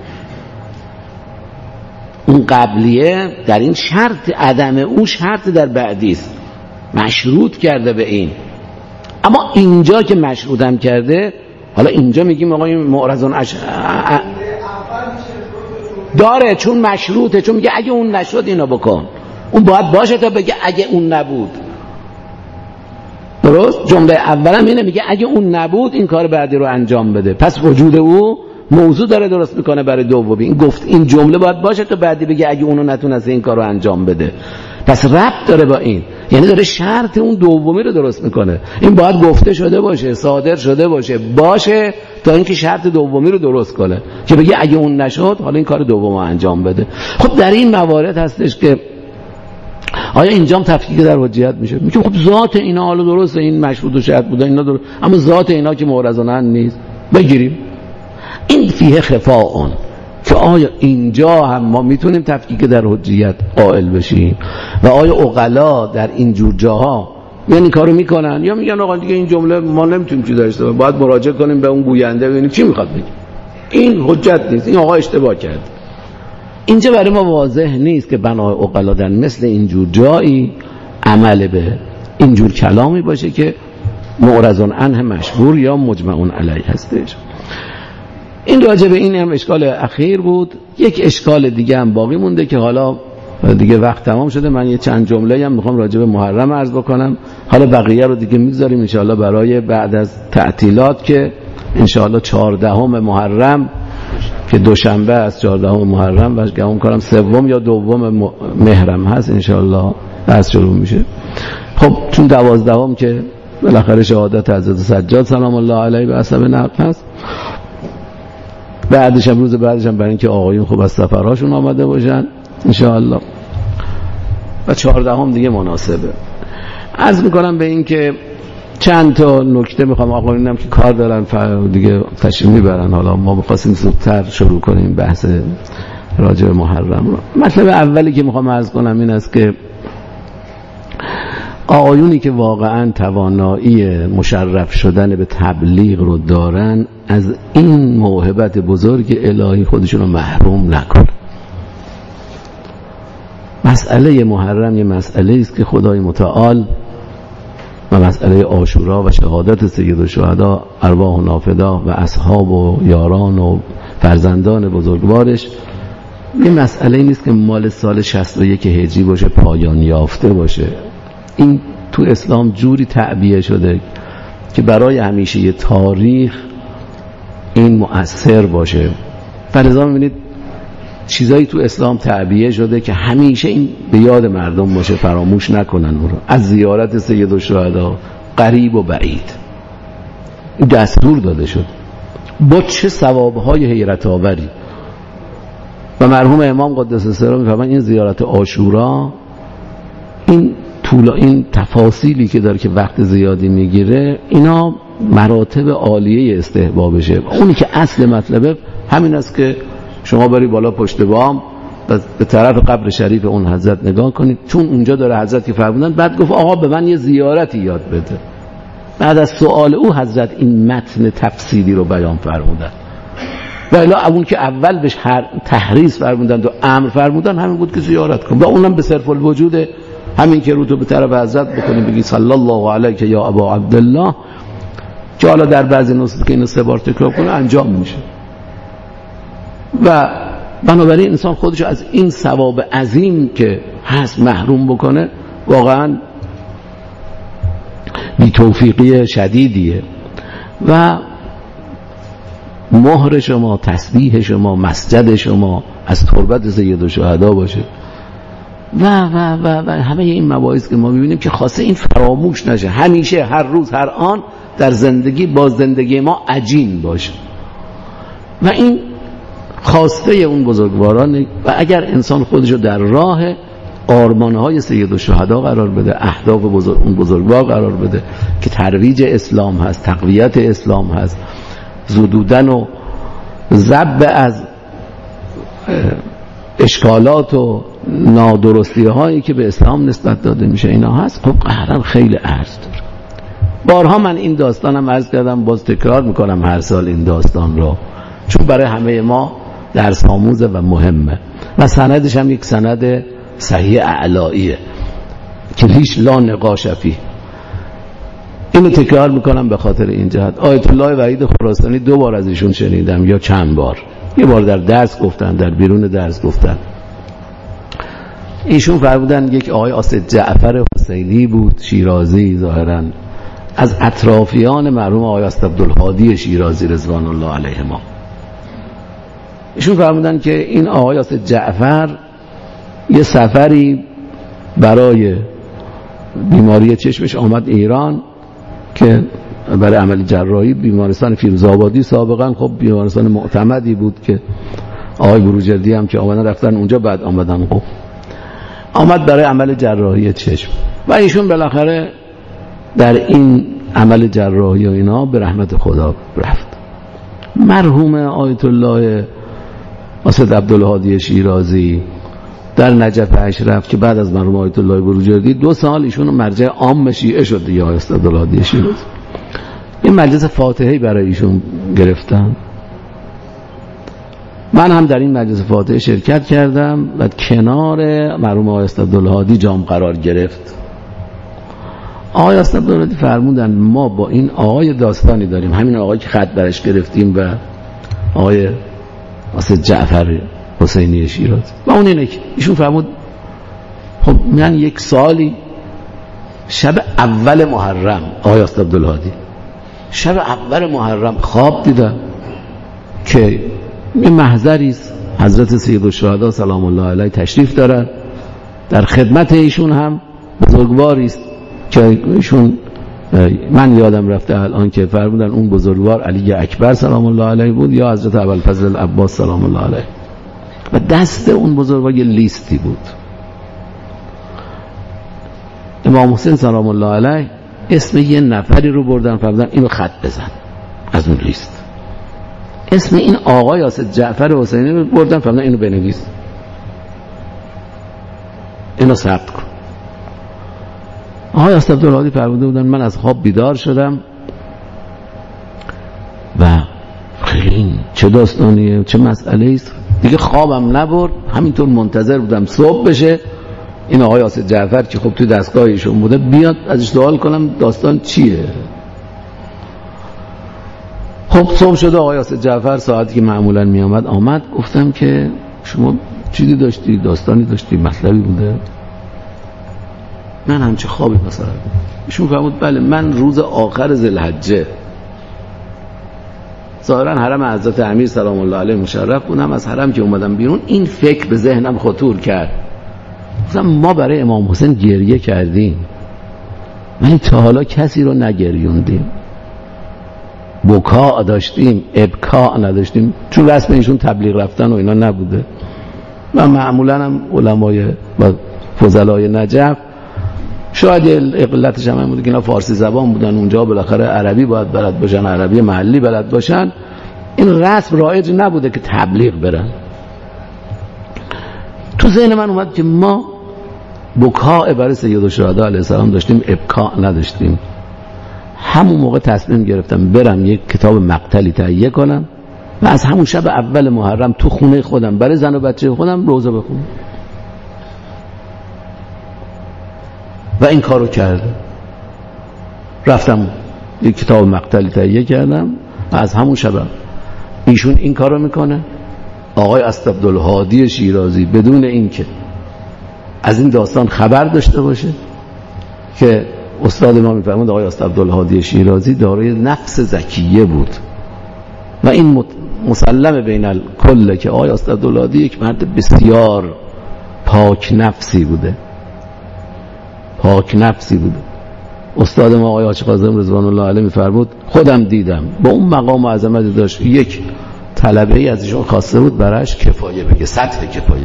اون قبلیه در این شرط، عدم اون شرط در بعدی است، مشروط کرده به این. اما اینجا که مشروط هم کرده، حالا اینجا میگیم آقا این معرضون اش... داره، چون مشروطه، چون میگه اگه اون نشد اینو بکن، اون باید باشه تا بگه اگه اون نبود. درست؟ جمله اولم اینه، میگه اگه اون نبود این کار بعدی رو انجام بده، پس وجود او موضوع داره درست میکنه برای دومی. این گفت این جمله باید باشه تا بعدی بگه اگه اونو نتونسته این کار رو انجام بده، پس ربط داره با این، یعنی داره شرط اون دومی رو درست میکنه. این باید گفته شده باشه، صادر شده باشه باشه تا اینکه شرط دومی رو درست کنه، که بگه اگه اون نشد حالا این کار دومو انجام بده. خب در این موارد هستش که آیا اینجام تفکیک در حجیت میشه؟ میگه خب ذات اینا حالا درسته، این مشروط و شرط بوده اینا درست، اما ذات اینا که معرضانن نیست، بگیریم. این فیه خفاء، که آیا اینجا هم ما میتونیم تفکیک در حجیت قائل بشیم و آیا عقلا در این جور جاها یعنی کارو میکنن یا میگن آقا دیگه این جمله ما نمیتونیم چیزا اشتباه، باید مراجعه کنیم به اون گوینده ببینیم چی میخواد بگه، این حجت نیست، این آقا اشتباه کرد. اینجا برای ما واضح نیست که بنای عقلا در مثل اینجور جایی عمل به اینجور کلامی باشه که معرض عنه مشهور یا مجمع علیه هستش. این راجع به این هم اشکال اخیر بود. یک اشکال دیگه هم باقی مونده که حالا دیگه وقت تمام شده، من یه چند جمله هم میخوام راجع به محرم عرض بکنم، حالا بقیه رو دیگه میگذاریم انشاءالله برای بعد از تعطیلات که انشاءالله چهاردهم محرم که دوشنبه از چهاردهم محرم و گمان کنم سوم یا دوم محرم هست انشاءالله درس شروع میشه. خب چون دوازدهم که بالاخره شهادت حضرت سجاد سلام الله علیه به حسب نقل هست، بعدش هم روز بعدش هم برای اینکه آقایون خوب از سفرهاشون آمده باشن انشاءالله، و چهاردهم دیگه مناسبه. عرض میکنم به این که چند تا نکته میخوام، آقایون هم که کار دارن دیگه تشریف میبرن، حالا ما میخواستیم زودتر شروع کنیم بحث راجع به محرم رو. مطلب اولی که میخوام عرض کنم این است که آقایونی که واقعا توانایی مشرف شدن به تبلیغ رو دارن از این موهبت بزرگ الهی خودشون رو محروم نکن. مسئله محرم یه مسئله است که خدای متعال و مسئله عاشورا و شهادت سید الشهدا ارواح و نافدا و اصحاب و یاران و فرزندان بزرگوارش یه مسئله نیست که مال سال شصت و یک هجری باشه، پایان یافته باشه. این تو اسلام جوری تعبیه شده که برای همیشه یه تاریخ این مؤثر باشه. فلذا می‌بینید چیزایی تو اسلام تعبیه شده که همیشه این به یاد مردم باشه، فراموش نکنن اون رو. از زیارت سید الشهدا قریب و بعید این دستور داده شد با چه ثوابهای حیرت آوری. و مرحوم امام قدس سره میفرمایند این زیارت عاشورا این طول این تفاصیلی که داره که وقت زیادی میگیره اینا مراتب عالیه استحبابشه. اونی که اصل مطلبه همین است که شما بری بالا پشت بام به طرف قبر شریف اون حضرت نگاه کنید، چون اونجا داره حضرت که فرمودن. بعد گفت آقا به من یه زیارتی یاد بده. بعد از سوال او حضرت این متن تفصیلی رو بیان فرمودن. و الا اون که اول بهش تحریض فرمودند و امر فرمودن همین بود که زیارت کن، و اونم به صرف الوجود همین که رو تو به طرف حضرت بکنی بگی صلی الله علیک یا ابا عبدالله، که حالا در بعضی نسخه که اینو سه بار تکرار کنه انجام میشه. و بنابراین انسان خودشو از این ثواب عظیم که هست محروم بکنه واقعا بی توفیقی شدیدیه. و مهر شما، تسبیح شما، مسجد شما از تربت سید الشهدا باشه و و و و همه این مباحث که ما میبینیم که خاصه این فراموش نشه، همیشه هر روز هر آن در زندگی با زندگی ما عجین باشه. و این خواسته اون بزرگواران. و اگر انسان خودشو در راه آرمانهای سید الشهدا قرار بده، اهداف بزرگ اون بزرگوار قرار بده که ترویج اسلام هست، تقویت اسلام هست، زدودن و ضبط از اشکالات و نادرستی هایی که به اسلام نسبت داده میشه اینا هست. خب قهرن خیلی عرض داره. بارها من این داستانم عرض کردم، باز تکرار میکنم هر سال این داستان رو، چون برای همه ما درس آموزه و مهمه. و سندش هم یک سند صحیح اعلاییه که هیچ لا نقاش فیه. اینو تکرار میکنم به خاطر این جهت. آیت الله وحید خراسانی دو بار از ایشون شنیدم یا چند بار، یه بار در درس گفتن، در بیرون درس گفتن. ایشون فرمودن یک آقای اسد جعفر حسینی بود، شیرازی ظاهرا، از اطرافیان مرحوم آقای اسد عبدالهادی شیرازی رضوان الله علیهما. ایشون فرمودن که این آقای اسد جعفر یه سفری برای بیماری چشمش آمد ایران که برای عمل جراحی. بیمارستان فیروزآبادی سابقا خب بیمارستان معتمدی بود که آقای بروجردی هم که آمدن رفتن اونجا، بعد آمدن خب آمد برای عمل جراحی چشم. و ایشون بالاخره در این عمل جراحی و اینا به رحمت خدا رفت. مرحوم آیت الله اسد عبدالهادی شیرازی در نجف اشرف که بعد از مرحوم آیت الله بروجردی دو سال ایشون مرجع عام شیعه شد دیگه، آیت الله عبدالهادی شیرازی. این مجلس فاتحه‌ای برای ایشون گرفتم. من هم در این مجلس فاتحه شرکت کردم و کنار مرحوم آیت الله عبدالهادی جام قرار گرفت. آقای اسد عبدالهادی فرمودن ما با این آقای داستانی داریم، همین آقای که خط برش گرفتیم و آقای اسد جعفر حسینی شیرازی. و اون اینه که ایشون فرمود خب من یک سالی شب اول محرم، آقای اسد عبدالهادی شب اول محرم خواب دیدم که این محضری است حضرت سیدالشهدا سلام الله علیه تشریف دارن، در خدمت ایشون هم بزرگواری است که ایشون من یادم رفته الان که فرمودن اون بزرگوار علی اکبر سلام الله علیه بود یا حضرت ابوالفضل العباس سلام الله علیه، و دست اون بزرگوار یه لیستی بود. امام حسین سلام الله علیه اسم یه نفری رو بردن فرمودن اینو خط بزن از اون لیست، اسم این آقای اسد جعفر حسینی رو بردن فرمودن اینو بنویس، اینو ثبت کن. آقای اسد عبدالهادی فرموده بودن من از خواب بیدار شدم و خیلی چه داستانیه چه مسئله است دیگه، خوابم نبرد، همینطور منتظر بودم صبح بشه این آقای اسد جعفر که خب توی دستگاه ایشون بوده بیاد ازش سوال کنم داستان چیه. خب صبح شده آقای اسد جعفر ساعتی که معمولا می آمد آمد، گفتم که شما چیزی داشتی داستانی داشتی مطلبی بوده؟ من همچه خوابی مثلا. ایشون فرمود بله من روز آخر ذوالحجه ظاهرا حرم حضرت امیر سلام الله علیه مشرف بودم، از حرم که اومدم بیرون این فکر به ذهنم خطور کرد، گفتم ما برای امام حسین گریه کردیم ولی تا حالا کسی رو نگریوندیم، بکا داشتیم ابکا نداشتیم، چون رسم ایشون تبلیغ رفتن و اینا نبوده و معمولا هم علمای و فضلای نجف شاید علتش هم بوده که اینا فارسی زبان بودن، اونجا بالاخره عربی باید بلد باشن، عربی محلی بلد باشن، این رسم رایج نبوده که تبلیغ برن. تو ذهن من اومد که ما بکاء برای سیدالشهدا علیه السلام داشتیم ابکاء نداشتیم. همون موقع تصمیم گرفتم برم یک کتاب مقتلی تهیه کنم و از همون شب اول محرم تو خونه خودم برای زن و بچه خودم روزه بخونم و این کارو کردم. رفتم یک کتاب مقتلی تهیه کردم و از همون شب ایشون این کارو میکنه. آقای اسد عبدالهادی شیرازی بدون اینکه از این داستان خبر داشته باشه که استاد ما میفرمود آقای اسد عبدالهادی شیرازی دارای نفس زکیه بود و این مسلم بین الکل که آقای اسد عبدالهادی یک مرد بسیار پاک نفسی بوده، پاک نفسی بوده. استاد ما آقای حاجی قاسم رضوان الله علیه میفرمود خودم دیدم با اون مقام و عظمتی داشت، یک طلبه ای از ایشون خواسته بود براش کفایه بگه، سطح کفایه.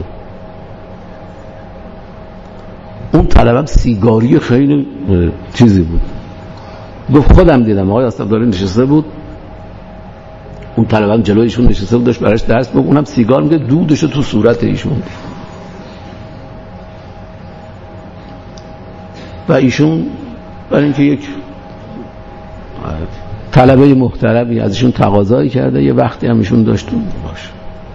اون طلبه سیگاری خیلی چیزی بود، گفت خودم دیدم آقای اسد عبدالهادی نشسته بود، اون طلبه هم جلوی ایشون نشسته بود داشت براش درس میگفت، اونم سیگار میگه دودشو تو صورت ایشون و ایشون برای اینکه یک طلبه محترمی از ایشون تقاضایی کرده یه وقتی هم ایشون داشت باشه.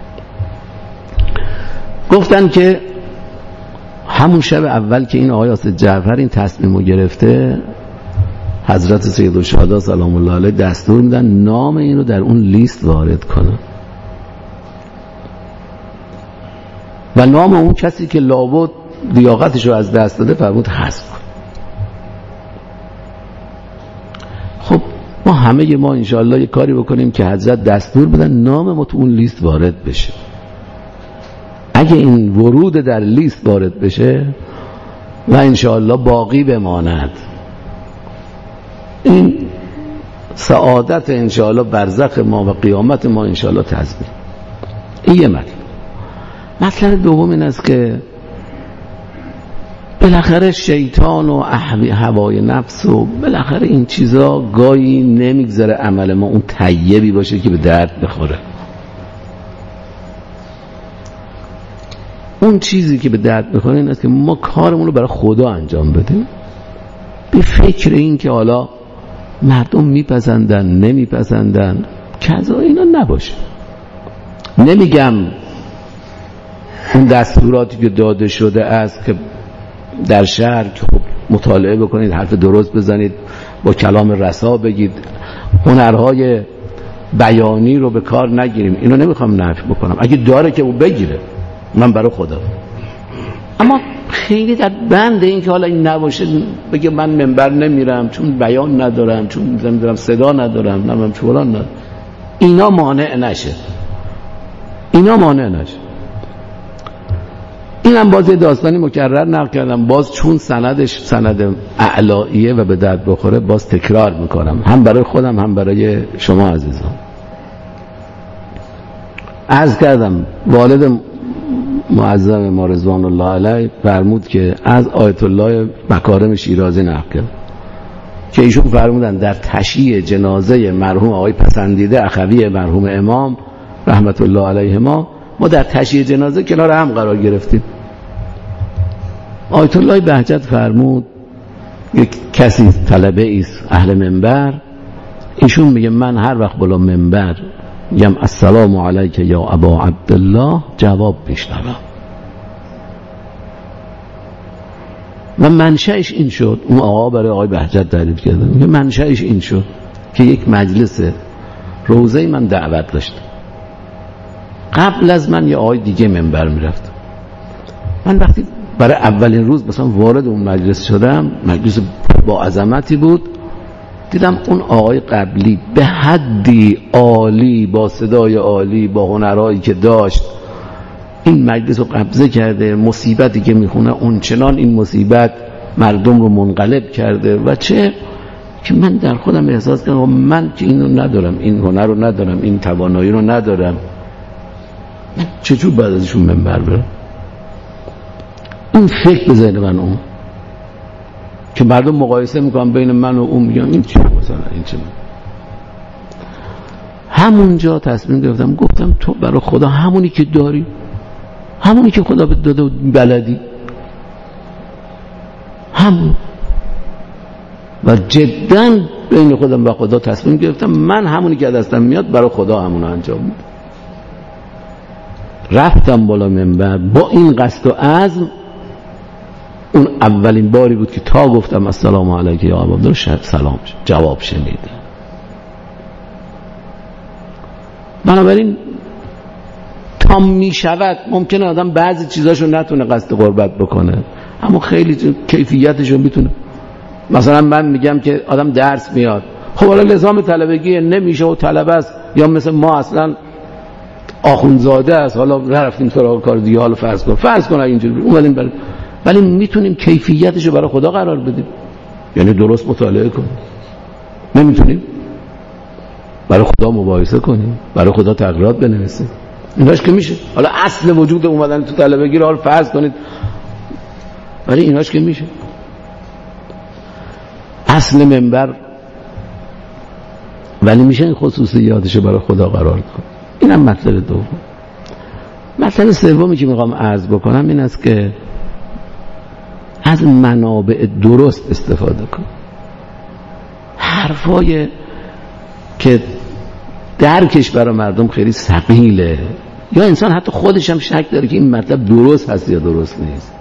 گفتن که همون شب اول که این آقای اسد جعفر این تصمیمو گرفته حضرت سیدالشهدا سلام الله علیه دستور میدن نام این رو در اون لیست وارد کنن و نام اون کسی که لابد لیاقتش رو از دست داده فرمود حذف کن. خب ما همه ما انشاءالله یه کاری بکنیم که حضرت دستور بدن نام ما تو اون لیست وارد بشه. اگه این ورود در لیست وارد بشه و انشاءالله باقی بماند، این سعادت انشاءالله برزخ ما و قیامت ما انشاءالله تضمین. این یه مطلب. مطلب دوم این است که بالاخره شیطان و هوای نفس و بالاخره این چیزا گاهی نمیگذاره عمل ما اون طیبی باشه که به درد بخوره. اون چیزی که به درد بخوره این است که ما کارمون رو برای خدا انجام بدیم، به فکر این که حالا مردم میپسندن نمیپسندن کذا اینا نباشه. نمیگم اون دستوراتی که داده شده است که در شهر که خب مطالعه بکنید، حرف درست بزنید، با کلام رسا بگید، هنرهای بیانی رو به کار نگیریم، اینو نمیخوام نفی بکنم، اگه داره که او بگیره، من برای خدا. اما خیلی در بند این که حالا این نباشه بگه من منبر نمیرم چون بیان ندارم، چون نمیدونم صدا ندارم، نمیدونم چوران ندارم، اینا مانع نشه، اینا مانع نشه. اینم باز یه داستانی مکرر نقل کردم، باز چون سندش سند اعلاییه و به درد بخوره باز تکرار میکنم، هم برای خودم هم برای شما عزیزان. عرض کردم والد معظم ما رضوان الله علیه فرمود که از آیت الله مکارم شیرازی نقل کرد که ایشون فرمودن در تشییع جنازه مرحوم آقای پسندیده اخوی مرحوم امام رحمت الله علیه ما ما در تشییع جنازه کنار هم قرار گرفتیم. آیت الله بهجت فرمود یک کسی طلبه ایست اهل منبر، ایشون میگه من هر وقت بالا منبر میگم السلام علیک یا ابا عبدالله جواب میشنوم. و منشأش این شد، اون آقا برای آقای بهجت تعریف کرده، میگه منشأش این شد که یک مجلس روزه من دعوت داشتم، قبل از من یه آقای دیگه منبر میرفت، من وقتی برای اولین روز مثلا وارد اون مجلس شدم، مجلس با عظمتی بود، دیدم اون آقای قبلی به حدی عالی با صدای عالی با هنرهایی که داشت این مجلس رو قبضه کرده، مصیبتی که میخونه اون چنان این مصیبت مردم رو منقلب کرده و چه که من در خودم احساس کردم من که اینو ندارم، این هنر رو ندارم، این توانایی رو ندارم، من چجور بعد ازشون منبر برم؟ این فکر به ذهن من اون که مردم مقایسه میکنم بین من و اون، میگم این چیه مثلا این چیه. همونجا تصمیم گرفتم، گفتم تو برای خدا همونی که داری، همونی که خدا بهت داده بلدی، همون. و جدا بین خودم و خدا تصمیم گرفتم من همونی که دستم میاد برای خدا همونو انجام میدم. رفتم بالا منبر با این قصد و عزم. اون اولین باری بود که تا گفتم السلام علیک یا ابا عبدالله سلام جواب شنیدم. بنابراین تا می شود ممکنه آدم بعضی چیزاشو نتونه قصد قربت بکنه، اما خیلی کیفیتشو میتونه. مثلا من میگم که آدم درس میاد، خب حالا نظام طلبگی نمیشه و طلبه است، یا مثل ما اصلا آخوندزاده است، حالا رفتیم سراغ کار دیگه، حالا فرض کن فرض کن اینجوری اومدیم برای، ولی میتونیم کیفیتشو برای خدا قرار بدیم، یعنی درست مطالعه کنیم. نمیتونیم برای خدا مباحثه کنیم، برای خدا تقریرات بنویسیم، ایناش که میشه. حالا اصل وجود اومدن تو طلبگی رو حالا فرض کنید، ولی ایناش که میشه. اصل منبر ولی میشه این خصوصیاتشو برای خدا قرار کنیم. اینم مطلب دوم. مطلب سومی که میخوام عرض بکنم این است که از منابع درست استفاده کن. حرفای که درکش برای مردم خیلی ثقیله، یا انسان حتی خودش هم شک داره که این مطلب درست هست یا درست نیست.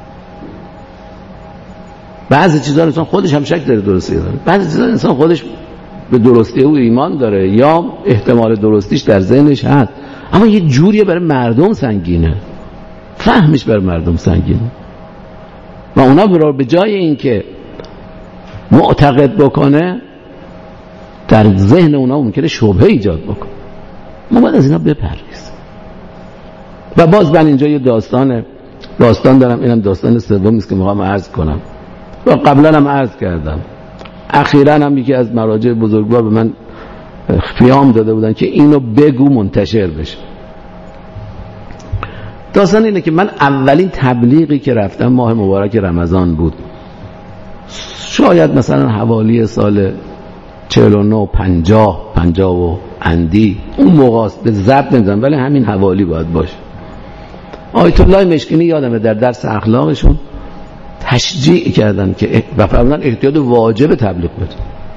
بعضی چیزا انسان خودش هم شک داره درستی داره، بعضی چیزا انسان خودش به درستی او ایمان داره یا احتمال درستیش در ذهنش هست، اما یه جوریه برای مردم سنگینه، فهمش برای مردم سنگینه و اونا برای به جای این که معتقد بکنه در ذهن اونا ممکنه شبهه ایجاد بکنه. ما باید از اینا بپرهیزیم. و باز من اینجا یه داستان داستان دارم، اینم داستان سومی است که میخوام عرض کنم و قبلا هم عرض کردم. اخیراً هم یکی از مراجع بزرگوار به من پیام داده بودن که اینو بگو منتشر بشه. داستان اینه که من اولین تبلیغی که رفتم ماه مبارک رمضان بود، شاید مثلا حوالی سال چهل و نه پنجاه پنجاه و اندی، اون موقع به ضبط نمیزنم ولی همین حوالی باید باشه. آیت الله مشکینی یادمه در درس اخلاقشون تشجیع کردن که و فرمودن احتیاط واجب تبلیغ بده.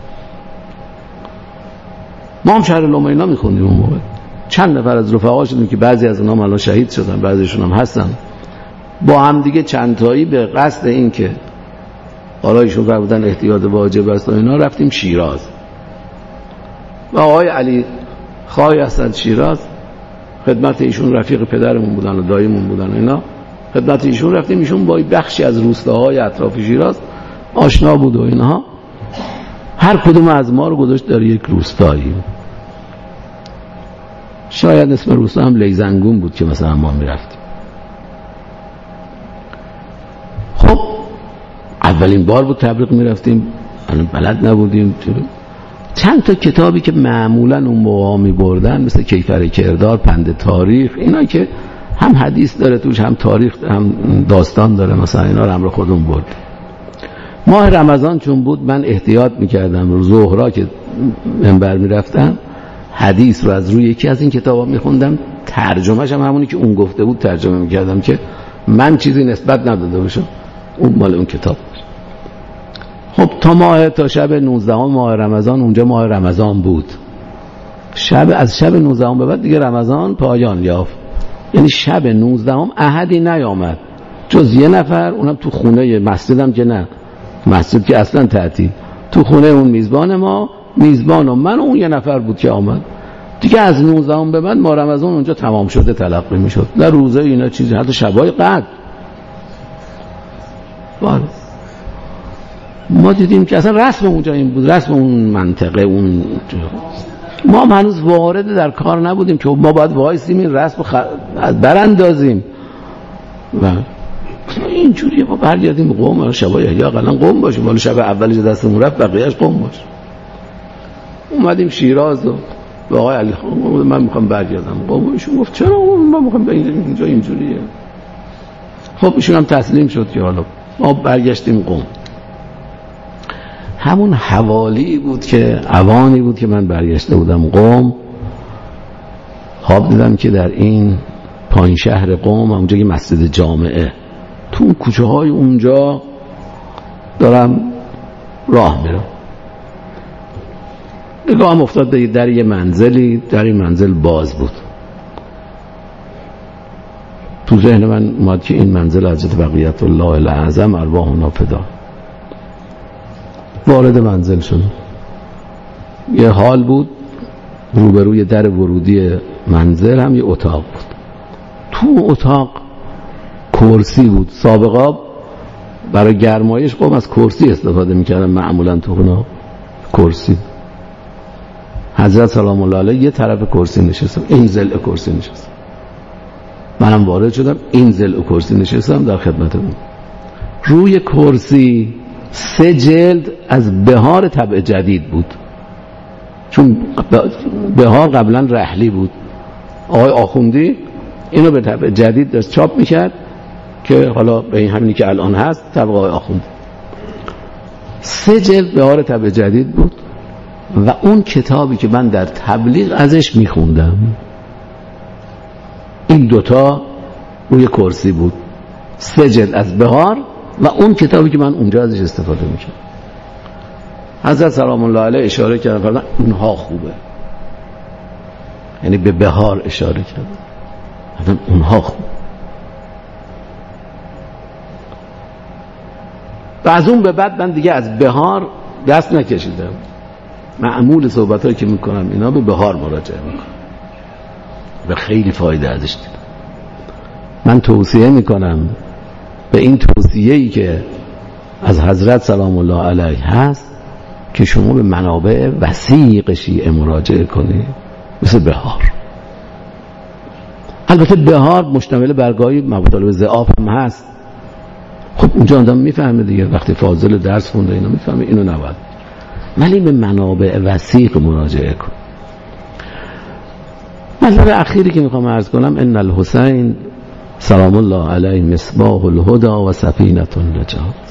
ما هم شهر الامه اینا میخوندیم اون موقع، چند نفر از رفقا شدیم که بعضی از اونها الان شهید شدن، بعضیشون هم هستن، با هم دیگه چند تایی به قصد این که حالا ایشون فرمودن احتیاط واجب است و اینا رفتیم شیراز و آقای علی خای اسد شیراز خدمت ایشون، رفیق پدرمون بودن و داییمون بودن و اینا، خدمت ایشون رفتیم. ایشون با بخشی از روستاهای اطراف شیراز آشنا بود و اینها، هر کدوم از ما رو گذاشت در یک روستایی، شاید اسم روستا هم لیزنگون بود که مثلا ما میرفتیم. خب اولین بار بود تبلیغ میرفتیم، بلد نبودیم. چند تا کتابی که معمولا اون موقع می بردن مثل کیفر کردار، پند تاریخ، اینا که هم حدیث داره توش هم تاریخ هم داستان داره، مثلا اینا رو همراه خودمون برد. ماه رمضان چون بود من احتیاط میکردم رو ظهرا که منبر میرفتم حدیث رو از روی یکی از این کتابا میخوندم، ترجمهش هم همونی که اون گفته بود ترجمه میکردم که من چیزی نسبت نداده باشم، اون مال اون کتاب. خب تا ماه تا شب نوزدهم ماه رمضان، اونجا ماه رمضان بود، شب از شب نوزدهم به بعد دیگه رمضان پایان یافت، یعنی شب نوزدهم احدی نیامد جز یه نفر، اونم تو خونه مسجدم که نه، مسجد که اصلا تعطیل، تو خونه اون میزبان ما، میزبان و من و اون یه نفر بود که آمد دیگه. از نوزدهم به بعد ماه رمضان اونجا تمام شده تلقی میشد، در روزه اینا چیزی، حتی شبای قدر. بله ما دیدیم که اصلا رسم اونجا این بود، رسم اون منطقه، اون ما هم هنوز وارد در کار نبودیم که ما باید وایسیم این رسم خ... براندازیم و اینجوری ما برگردیم قوم شبای یا اقلا قوم باشیم، ولی شب اولی دستمون رفت بقیه‌اش قوم باشه. اومدیم شیراز و با آقای علی خان من میخوام برگردم قوم، ایشون گفت چرا ما میخوام اینجا اینجوریه. خب ایشون هم تسلیم شد که حالا ما برگشتیم قوم. همون حوالی بود که اوانی بود که من برگشته بودم قم، خواب دیدم که در این پایین شهر قم اونجا که مسجد جامعه، تو اون کوچه های اونجا دارم راه میرم، نگاهم افتاد در یه منزلی، در این منزل باز بود. تو ذهن من اومد که این منزل حضرت بقیت الله الاعظم ارواحنا فدا. وارد منزل شد، یه حال بود، روبروی در ورودی منزل هم یه اتاق بود، تو اتاق کرسی بود. سابقا برای گرمایش قوم از کرسی استفاده میکردن، معمولا تو خونه کرسی. حضرت سلام الله علیه یه طرف کرسی نشستم، این ضلع کرسی نشستم، منم وارد شدم این ضلع کرسی نشستم در خدمتمون. روی کرسی سه جلد از بهار طبع جدید بود، چون بهار قبلا رحلی بود، آقای آخوندی اینو به طبع جدید داشت چاپ میکرد که حالا به این همینی که الان هست طبع آقای آخوندی. سه جلد بهار طبع جدید بود و اون کتابی که من در تبلیغ ازش میخوندم، این دوتا روی کرسی بود، سه جلد از بهار و اون کتابی که من اونجا ازش استفاده میکنم. حضرت سلام الله علیه اشاره کردن فرمودن اونها خوبه، یعنی به بهار اشاره کردن، فرمودن اونها خوب. و از اون به بعد من دیگه از بهار دست نکشیدم، معمول صحبتایی که میکنم اینا به بهار مراجعه میکنم و خیلی فایده ازش دیدم. من توصیه میکنم به این توصیه‌ای که از حضرت سلام الله علیه هست که شما به منابع وسیق شیعه مراجعه کنید، مثل بهار. البته بهار مشتمل برگاهی مطالب ضعاف هم هست، خب اونجا آدم میفهمه دیگه، وقتی فاضل درس خونده اینو میفهمه، اینو نباید، ولی به منابع وسیق مراجعه کن. مطلب اخیری که میخوام عرض کنم، ان الحسین سلام الله علیه مصباح الهدى و سفینة النجات.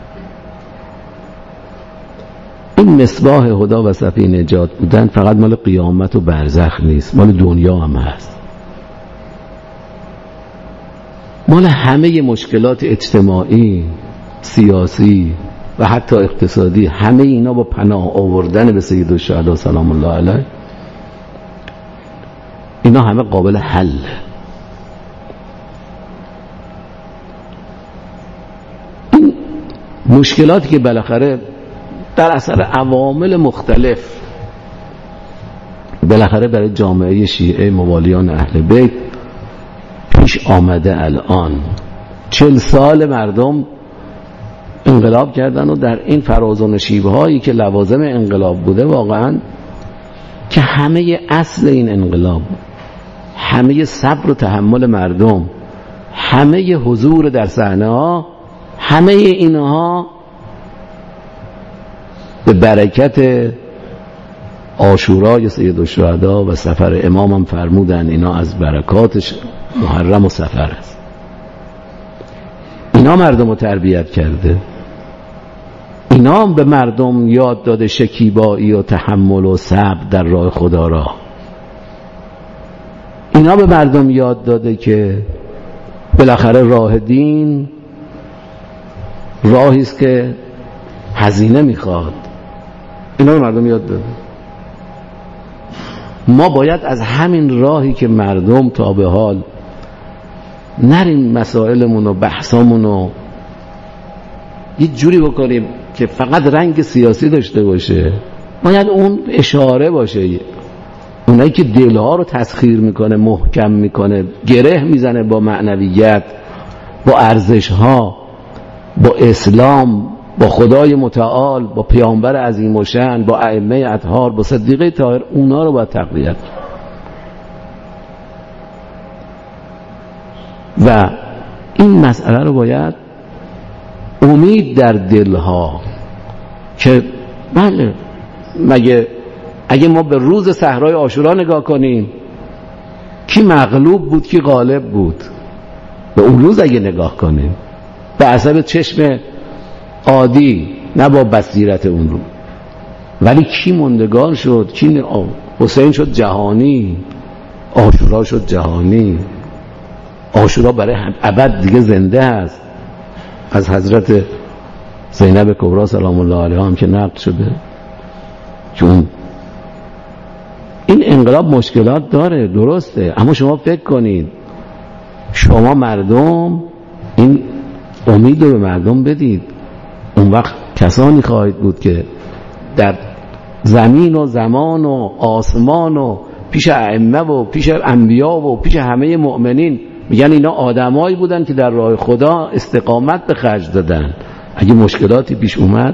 این مصباح هدى و سفینه نجات بودن فقط مال قیامت و برزخ نیست، مال دنیا هم هست، مال همه مشکلات اجتماعی، سیاسی و حتی اقتصادی. همه اینا با پناه آوردن به سید الشهدا سلام الله علیه اینا همه قابل حل. این مشکلاتی که بالاخره در اثر عوامل مختلف بالاخره برای جامعه شیعه موالیان اهل بیت پیش آمده، الان چل سال مردم انقلاب کردن و در این فراز و نشیب هایی که لوازم انقلاب بوده، واقعا که همه اصل این انقلاب، همه صبر و تحمل مردم، همه حضور در صحنه ها، همه اینها به برکت عاشورای سید الشهدا و سفر امام هم فرمودن اینا از برکاتش محرم و سفر است. اینا مردم رو تربیت کرده، اینا هم به مردم یاد داده شکیبایی و تحمل و صبر در راه خدا را. اینا به مردم یاد داده که بالاخره راه دین راهی است که هزینه میخواد. اینا به مردم یاد داده. ما باید از همین راهی که مردم تا به حال نریم مسائلمون و بحثامون رو یه جوری بکنیم که فقط رنگ سیاسی داشته باشه، باید اون اشاره باشه. اونایی که دلها رو تسخیر میکنه، محکم میکنه، گره میزنه با معنویت، با ارزشها، با اسلام، با خدای متعال، با پیامبر عظیم و شأن، با ائمه اطهار، با صدیقه طاهر، اونا رو باید تقویت. و این مسئله رو باید امید در دلها که بله، مگه اگه ما به روز صحرای عاشورا نگاه کنیم کی مغلوب بود کی غالب بود، به اون روز اگه نگاه کنیم به اثر چشم عادی نه با بصیرت اون رو، ولی کی موندگار شد، کی حسین شد جهانی، عاشورا شد جهانی. عاشورا برای ابد دیگه زنده است، از حضرت زینب کبری سلام الله علیها هم که نقل شده. چون این انقلاب مشکلات داره، درسته، اما شما فکر کنید، شما مردم این امید رو به مردم بدید، اون وقت کسانی خواهید بود که در زمین و زمان و آسمان و پیش ائمه و پیش انبیا و پیش همه مؤمنین میگن اینا آدمایی بودن که در راه خدا استقامت به خرج دادن. اگه مشکلاتی پیش اومد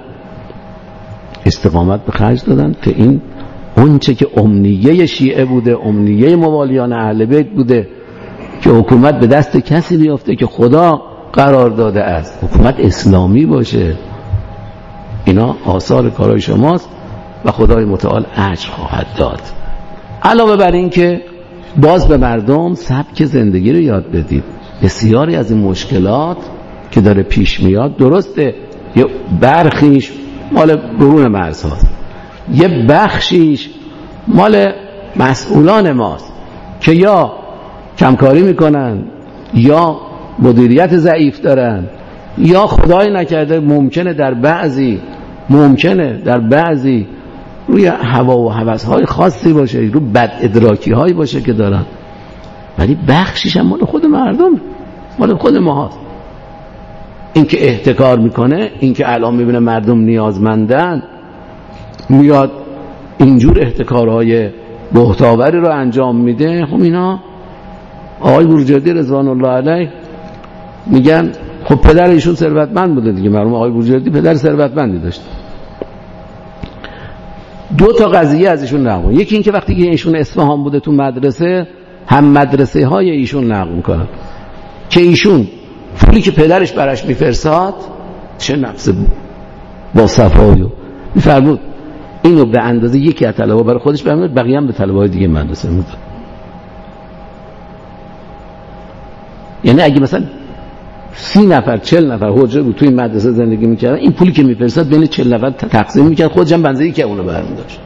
استقامت به خرج دادن که این اون چه که امنیه شیعه بوده، امنیه موالیان اهل بیت بوده که حکومت به دست کسی بیفته که خدا قرار داده است، حکومت اسلامی باشه. اینا آثار کارهای شماست و خدای متعال اجر خواهد داد. علاوه بر این که باز به مردم سبک زندگی رو یاد بدید. بسیاری از این مشکلات که داره پیش میاد، درسته یه برخیش مال برون مرز هاست، یه بخشیش مال مسئولان ماست که یا کمکاری میکنن یا مدیریت ضعیف دارن یا خدای نکرده ممکنه در بعضی ممکنه در بعضی روی هوا و هوس‌های خاصی باشه، رو بد ادراکی هایی باشه که دارن، ولی بخشیش هم مال خود مردم، مال خود ما هست. این که احتکار میکنه، این که الان میبینه مردم نیازمندن، میاد اینجور احتکارهای بهتاوری رو انجام میده. خب اینا آقای بروجردی رضوان الله علیه میگن خب پدر ایشون ثروتمند بوده دیگه، مرحوم آقای بروجردی پدر ثروتمندی داشت. دو تا قضیه از ایشون نقل، یکی این که وقتی که ایشون اصفهان بوده تو مدرسه، هم مدرسه های ایشون نقل میکنن که ایشون پولی که پدرش براش میفرستاد چه نفس با صفایی میفرمود اینو به اندازه یکی از طلبه برای خودش بمیداد، بقیه هم به طلبه های دیگه مدرسه میداد. یعنی اگه مثلا سی نفر چل نفر حجره بود توی مدرسه زندگی میکردن، این پولی که میفرستاد بین چل نفر تقسیم میکرد، خودش هم بنزه‌ای که اونو برمی‌داشت.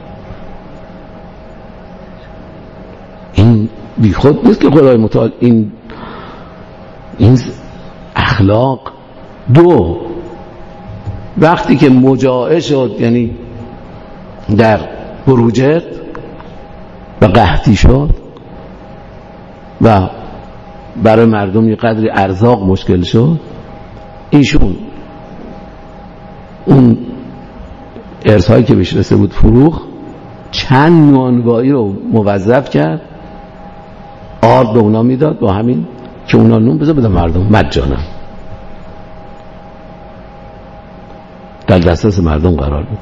این بی خود نیست که خدای متعال این این اخلاق. دو، وقتی که مجاعه شد، یعنی در بروجرد و قحطی شد و برای مردم یه قدری ارزاق مشکل شد، ایشون اون ارث‌هایی که بهش رسیده بود فروخت، چند نانوایی رو موظف کرد آرد به اونا میداد با همین که اونا نون بذار بده مردم مجانا، در دسترس مردم قرار بده.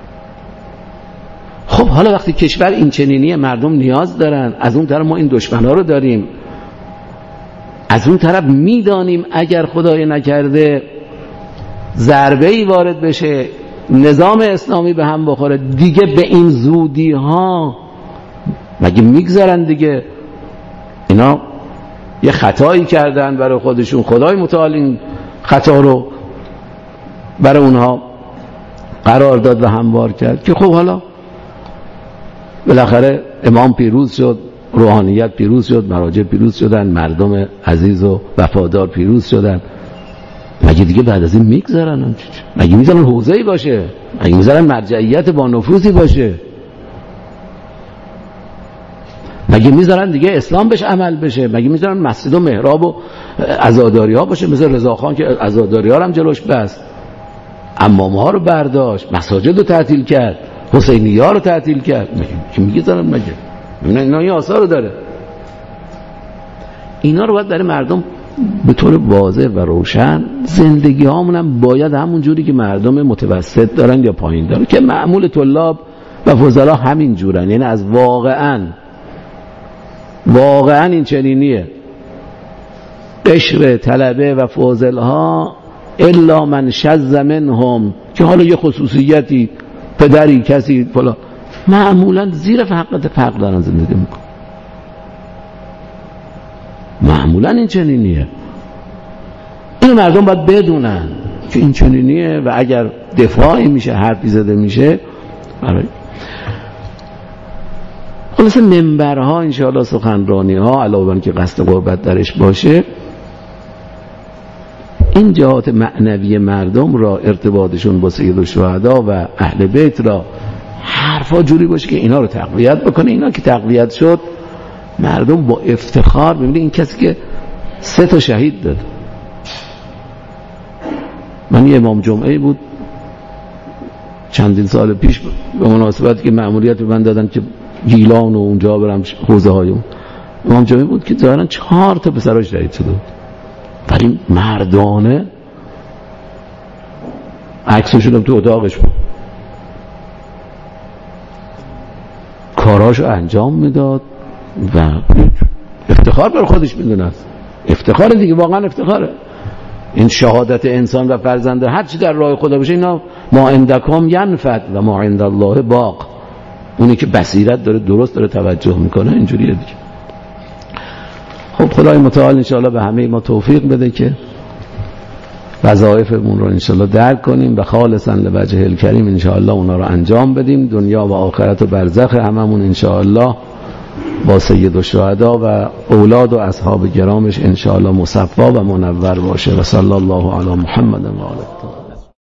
خب حالا وقتی کشور این چنینی، مردم نیاز دارن، از اون طرف ما این دشمن‌ها رو داریم، از اون طرف میدانیم اگر خدای نکرده ضربه‌ای وارد بشه، نظام اسلامی به هم بخوره، دیگه به این زودی ها مگه میگذارن؟ دیگه اینا یه خطایی کردن برای خودشون، خدای متعال این خطا رو برای اونها قرار داد و هموار کرد که خب حالا بالاخره امام پیروز شد، روحانیت پیروز شد، مراجع پیروز شدن، مردم عزیز و وفادار پیروز شدن. مگه دیگه بعد از این میگذارن؟ مگه میذارن حوزه‌ای باشه؟ مگه میذارن مرجعیت با نفوذی باشه؟ مگه میذارن دیگه اسلام بهش عمل بشه؟ مگه میذارن مسجد و محراب و عزاداری ها باشه؟ مثل رضاخان که عزاداری ها هم جلوش بست، امام ها رو برداشت، مساجد رو تعطیل کرد، حسینی ها رو تعطیل کرد. مگه که میگذارن؟ مگه اینا اینا این آثار رو داره. اینا رو باید برای مردم به طور واضح و روشن، زندگی هامون هم باید همون جوری که مردم متوسط دارن یا پایین دارن که معمول طلاب و فضلا همین جورن. یعنی از واقعا واقعا این چنینیه، قشر طلبه و فاضل ها الا من شذ منهم، که حالا یه خصوصیتی پدری کسی فلان، معمولا زیر حقیقت فقر دارن زندگی میکنن. معمولا این چنینیه. این مردم باید بدونن که این چنینیه و اگر دفاعی میشه، حرفی زده میشه برای خلاصه منبرها انشاءالله، سخنرانی ها، علاوه بر که قصد قربت درش باشه، این جهات معنوی مردم را، ارتباطشون با سید الشهدا و اهل بیت را، حرفا جوری باشه که اینا رو تقویت بکنه. اینا که تقویت شد، مردم با افتخار ببینید این کسی که سه تا شهید داد. من یه امام جمعه بود چندین سال پیش به مناسبتی که مأموریت به من دادن که گیلان و اونجا برم حوزه های اون، امام جمعه بود که ظاهرا چهار تا پسراش شهید شده بود، ولی مردانه عکسو شدم تو اتاقش بود، کاراشو انجام میداد و افتخار بر خودش میدونه. افتخار دیگه، واقعا افتخاره. این شهادت انسان و فرزنده هر چی در راه خدا بشه، اینا ما عندکم ینفد و ما عند الله باق. اونی که بصیرت داره، درست داره توجه میکنه، اینجوریه دیگه. خب خدای متعال انشاءالله به همه ما توفیق بده که وظایفمون رو انشاءالله درک کنیم و خالصا لوجه الکریم انشاءالله اونا رو انجام بدیم، دنیا و آخرت و برزخ هممون انشاءالله با سید الشهدا و اولاد و اصحاب گرامش انشاءالله مصفا و منور باشه. و صلی الله علی محمد و آله.